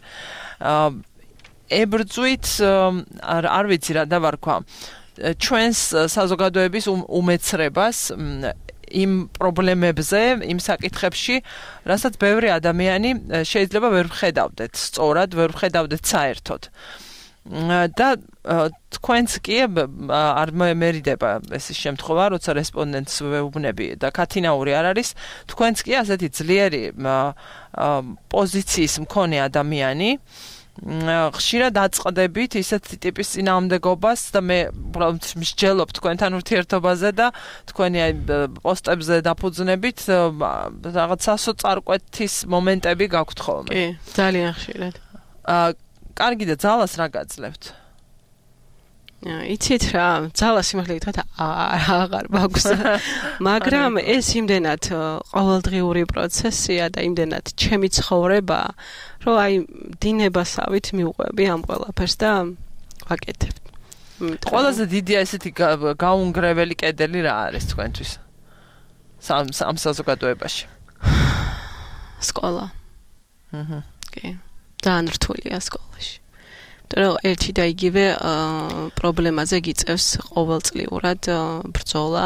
ებრძვით, არ ვიცი რა დავარქვა, ჩვენს საზოგადოების უმეცრებას იმ პრობლემებზე, იმ საკითხებში, რასაც ბევრი ადამიანი შეიძლება ვერ ვხედავდეთ სწორად, ვერ ვხედავდეთ საერთოდ. და თქვენც კი არ მერიდება ეს შემთხვევა, როცა რესპონდენტს ვეუბნები და ქათინაური არ არის, თქვენც კი ასეთი ძლიერი პოზიციის მქონე ადამიანი, ხშირად აწყდებით ისეთი ტიპის წინააღმდეგობას და მე უბრალოდ მსჯელობ თქვენთან ურთიერთობაზე და თქვენი პოსტებზე დაფუძნებით რაღაც სასოწარკვეთის მომენტები გაქვთ ხოლმე. კი, ძალიან ხშირად. კარგი და ძალას რა გაძლევთ? იცით რა, ძალას სიმართლე გითხრათ აღარ მაქვს. მაგრამ ეს იმდენად ყოველდღიური პროცესია და იმდენად ჩემი ცხოვრება, რომ აი დინებასავით მივყვები ამ ყველაფერს და ვაკეთებ. ყველაზე დიდია ესეთი გაუნგრეველი კედელი რა არის თქვენთვის? სამ საზოგადოებაში. სკოლა. კი. ძალიან რთულია სკოლაში. რომ ერთი და იგივე პრობლემაზე გიწევს ყოველწლიურად ბრძოლა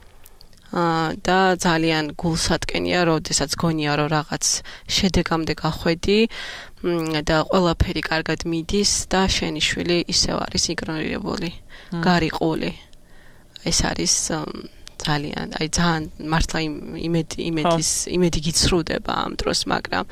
და ძალიან გულსატკენია, როდესაც გონია რომ რაღაც შედეგამდე გახვედი და ყველაფერი კარგად მიდის და შენი შვილი ისევ არის იგნორირებული, გარიყული. ეს არის ძალიან მართლა იმედი გიცრუდება ამ დროს, მაგრამ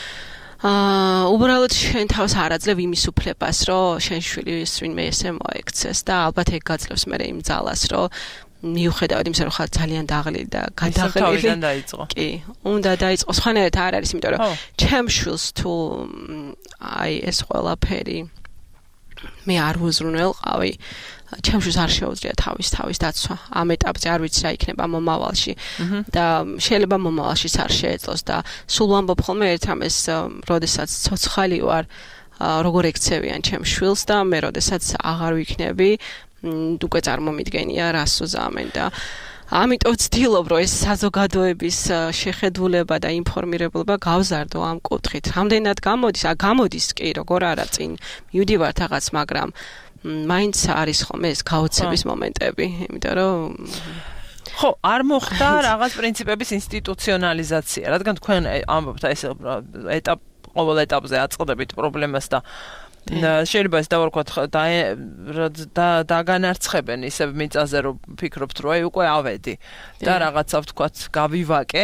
უბრალოდ შენ თავს არ აძლევ იმის უფლებას, რომ შენ შვილის ვინმე ესე მოექცეს და ალბათ ეგ გაძლევს მე იმ ძალას, რომ მიუხედავად იმისა, რომ ხარ ძალიან დაღლილი და გადაღლილი. კი, უნდა დაიწყო. სხვანაირად არ არის, იმიტომ რომ ჩემ შვილს თუ აი ეს ყველაფერი მე არ ვუზრუნველყავი, ჩემშვილს არ შეუძლია თავის დაცვა. ამ ეტაპზე არ ვიცი რა იქნება მომავალში და შეიძლება მომავალშიც არ შეეძლოს და სულ ვამბობ ხოლმე ერთ რამეს, როდესაც ცოცხალი ვარ, როგორ ექცევიან ჩემ შვილს და მე როდესაც აღარ ვიქნები, უკვე წარმომიდგენია რას უზამენ და ამიტომ ვცდილობ, რომ ეს საზოგადოების შეხედულება და ინფორმირებულება გავზარდო ამ კუთხით. რამდენად გამოდის კი, როგორ არა წინ მივდივართ რაღაც, მაგრამ მაინც არის ხოლმე ეს გაოცების მომენტები, იმიტომ რომ ხო, არ მოხდა რაღაც პრინციპების ინსტიტუციონალიზაცია, რადგან თქვენ ამბობთ ეს ყოველ ეტაპზე აწყდებით პრობლემას და შეიძლება ეს დავარქვათ დაგანარცხებენ ისევ მიწაზე, რომ ფიქრობთ, რომ აი უკვე ავედი და რაღაცა ვთქვათ გავივაკე.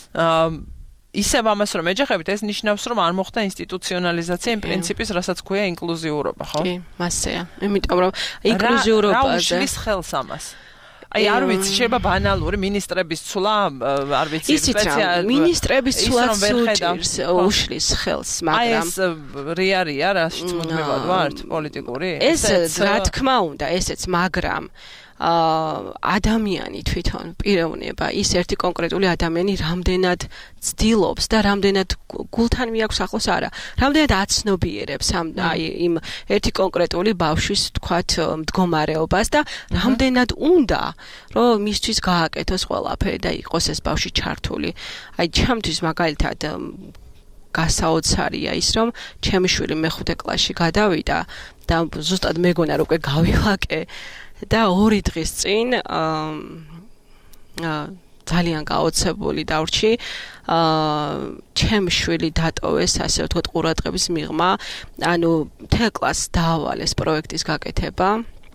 ისევ ამას რომ ეჯახებით, ეს ნიშნავს, რომ არ მოხდა ინსტიტუციონალიზაცია იმ პრინციპის, რასაც ქვია ინკლუზიურობა, ხო? კი, მასეა. იმიტომ რომ ინკლუზიურობაზე რა უშლის ხელს ამას? აი არ ვიცი, შეიძლება ბანალური მინისტრების ცვლა, არ ვიცი, მინისტრების ცვლაც უშლის ხელს, მაგრამ აი ეს რეალია, რაშიც მუდმივად ვართ, პოლიტიკური? ეს რა თქმა უნდა, ესეც, მაგრამ ადამიანი თვითონ პიროვნება, ის ერთი კონკრეტული ადამიანი რამდენად ცდილობს და რამდენად გულთან მიაქვს ახლოს არა, რამდენად აცნობიერებს აი იმ ერთი კონკრეტული ბავშვის თქვათ მდგომარეობას და რამდენად უნდა რომ მისთვის გააკეთოს ყველაფერი და იყოს ეს ბავშვი ჩართული. აი ჩემთვის მაგალითად გასაოცარია ის, რომ ჩემი შვილი მე-5 კლასში გადავიდა და ზუსტად მეგონა რომ უკვე გავივაკე და 2 დღის წინ ძალიან გაოცებული დავრჩი. ჩემი შვილი დატოვეს, ასე ვთქვათ, ყურადღების მიღმა, ანუ მთელ კლასს დაავალეს პროექტის გაკეთება.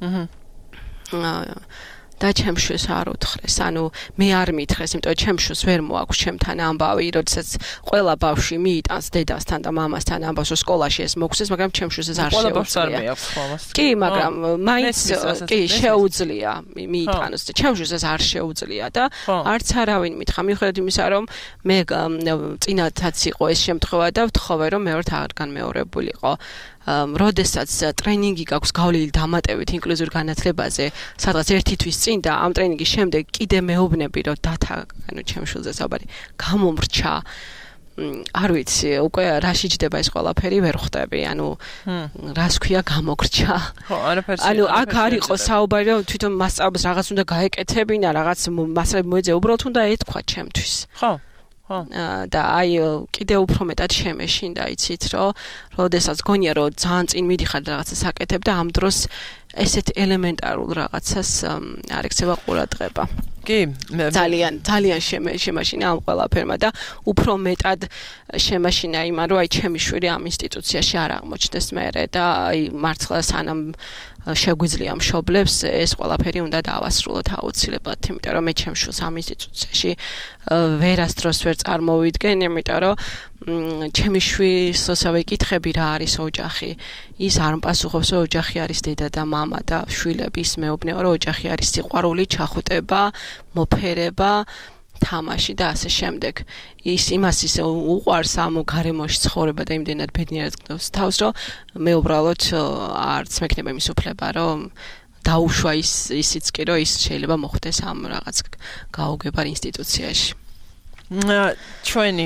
და ჩემ შვილს არ უთხრეს, ანუ მე არ მითხრეს, იმიტომ რომ ჩემ შვილს ვერ მოაქვს ჩემთან ამბავი, როდესაც ყველა ბავშვი მიიტანს დედასთან და მამასთან ამბავს, რომ სკოლაში ეს მოგვცეს, მაგრამ ჩემ შვილს ეს არ შეუძლია. კი, მაგრამ მაინც კი შეუძლია მიიტანოს და ჩემ შვილს ეს არ შეუძლია და არც არავინ მითხრა, მიუხედავად იმისა, რომ მე წინათაც იყო ეს შემთხვევა და ვთხოვე, რომ მეორე აღარ განმეორებულიყო. როდესაც ტრენინგი გაქვს გავლილი დამატებით ინკლუზიურ განათლებაზე, სადღაც 1 თვის წინ და ამ ტრენინგის შემდეგ კიდე მეუბნები, რომ დათა, ანუ ჩემ შვილზე საუბარი გამომრჩა. არ ვიცი, უკვე რაში ჯდება ეს ყველაფერი ვერ ხვდები, ანუ რას ქვია გამოგრჩა. ანუ აქ არ იყო საუბარი, რომ თვითონ მასწავლებელს რაღაც უნდა გაეკეთებინა, რაღაც მასალები მოეძებნა, უბრალოდ უნდა ეთქვა ჩემთვის. ხო. და აი კიდე უფრო მეტად შემეშინდა, იცით, რომ როდესაც გონია რომ ძალიან წინ მიდიხარ რაღაცას აკეთებ და ამ დროს ესეთ ელემენტარულ რაღაცას არ ექცევა ყურადღება. კი, ძალიან შემაშინა ამ ყველაფერმა და უფრო მეტად შემაშინა იმან, რომ აი ჩემი შვილი ამ ინსტიტუციაში არ აღმოჩნდეს მერე და აი მართლა სანამ შეგვიძლია მშობლებს ეს ყველაფერი უნდა დავასრულოთ აუცილებლად, იმიტომ რომ მე ჩემ შვილს ამ ინსტიტუციაში ვერასდროს ვერ წარმოვიდგენ, იმიტომ რომ ჩემი შვილს ოსავე კითხები რა არის ოჯახი. ის არ მპასუხობს, რომ ოჯახი არის დედა და მამა და შვილები ის მეუბნეო, რომ ოჯახი არის სიყვარული, ჩახუტება, მოფერება, თამაში და ასე შემდეგ. ის იმას ისე უყვარს ამ გარემოში ცხოვრება და იმდენად ბედნიერად გდოს თავს, რომ მე უბრალოდ არც მექნება იმის უფლება, რომ დაუშვა ისიც კი, რომ ის შეიძლება მოხდეს ამ რაღაც გაუგებარ ინსტიტუციაში. ჩვენი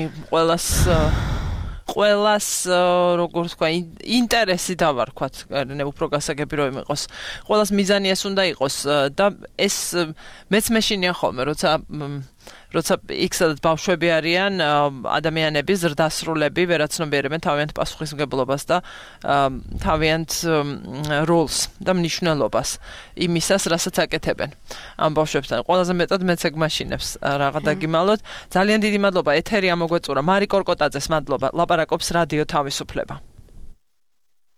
ყველას როგორ თქვა ინტერესი დავარქვათ, უფრო გასაგები რომ იყოს. ყველას მიზანი ეს უნდა იყოს და ეს მეც მეშინია ხოლმე, როცა იქ-სადაც ბავშვები არიან, ადამიანები ზრდასრულები ვერაცნობიერებენ თავიანთ პასუხისმგებლობას და თავიანთ როლს და მნიშვნელობას იმისას, რასაც აკეთებენ ამ ბავშვებთან. ყველაზე მეტად მეც ეგ მაშინებს რაღა დაგიმალოთ. ძალიან დიდი მადლობა ეთერი ამოგვეწურა. მარი კორკოტაძეს მადლობა. ლაპარაკობს რადიო თავისუფლება.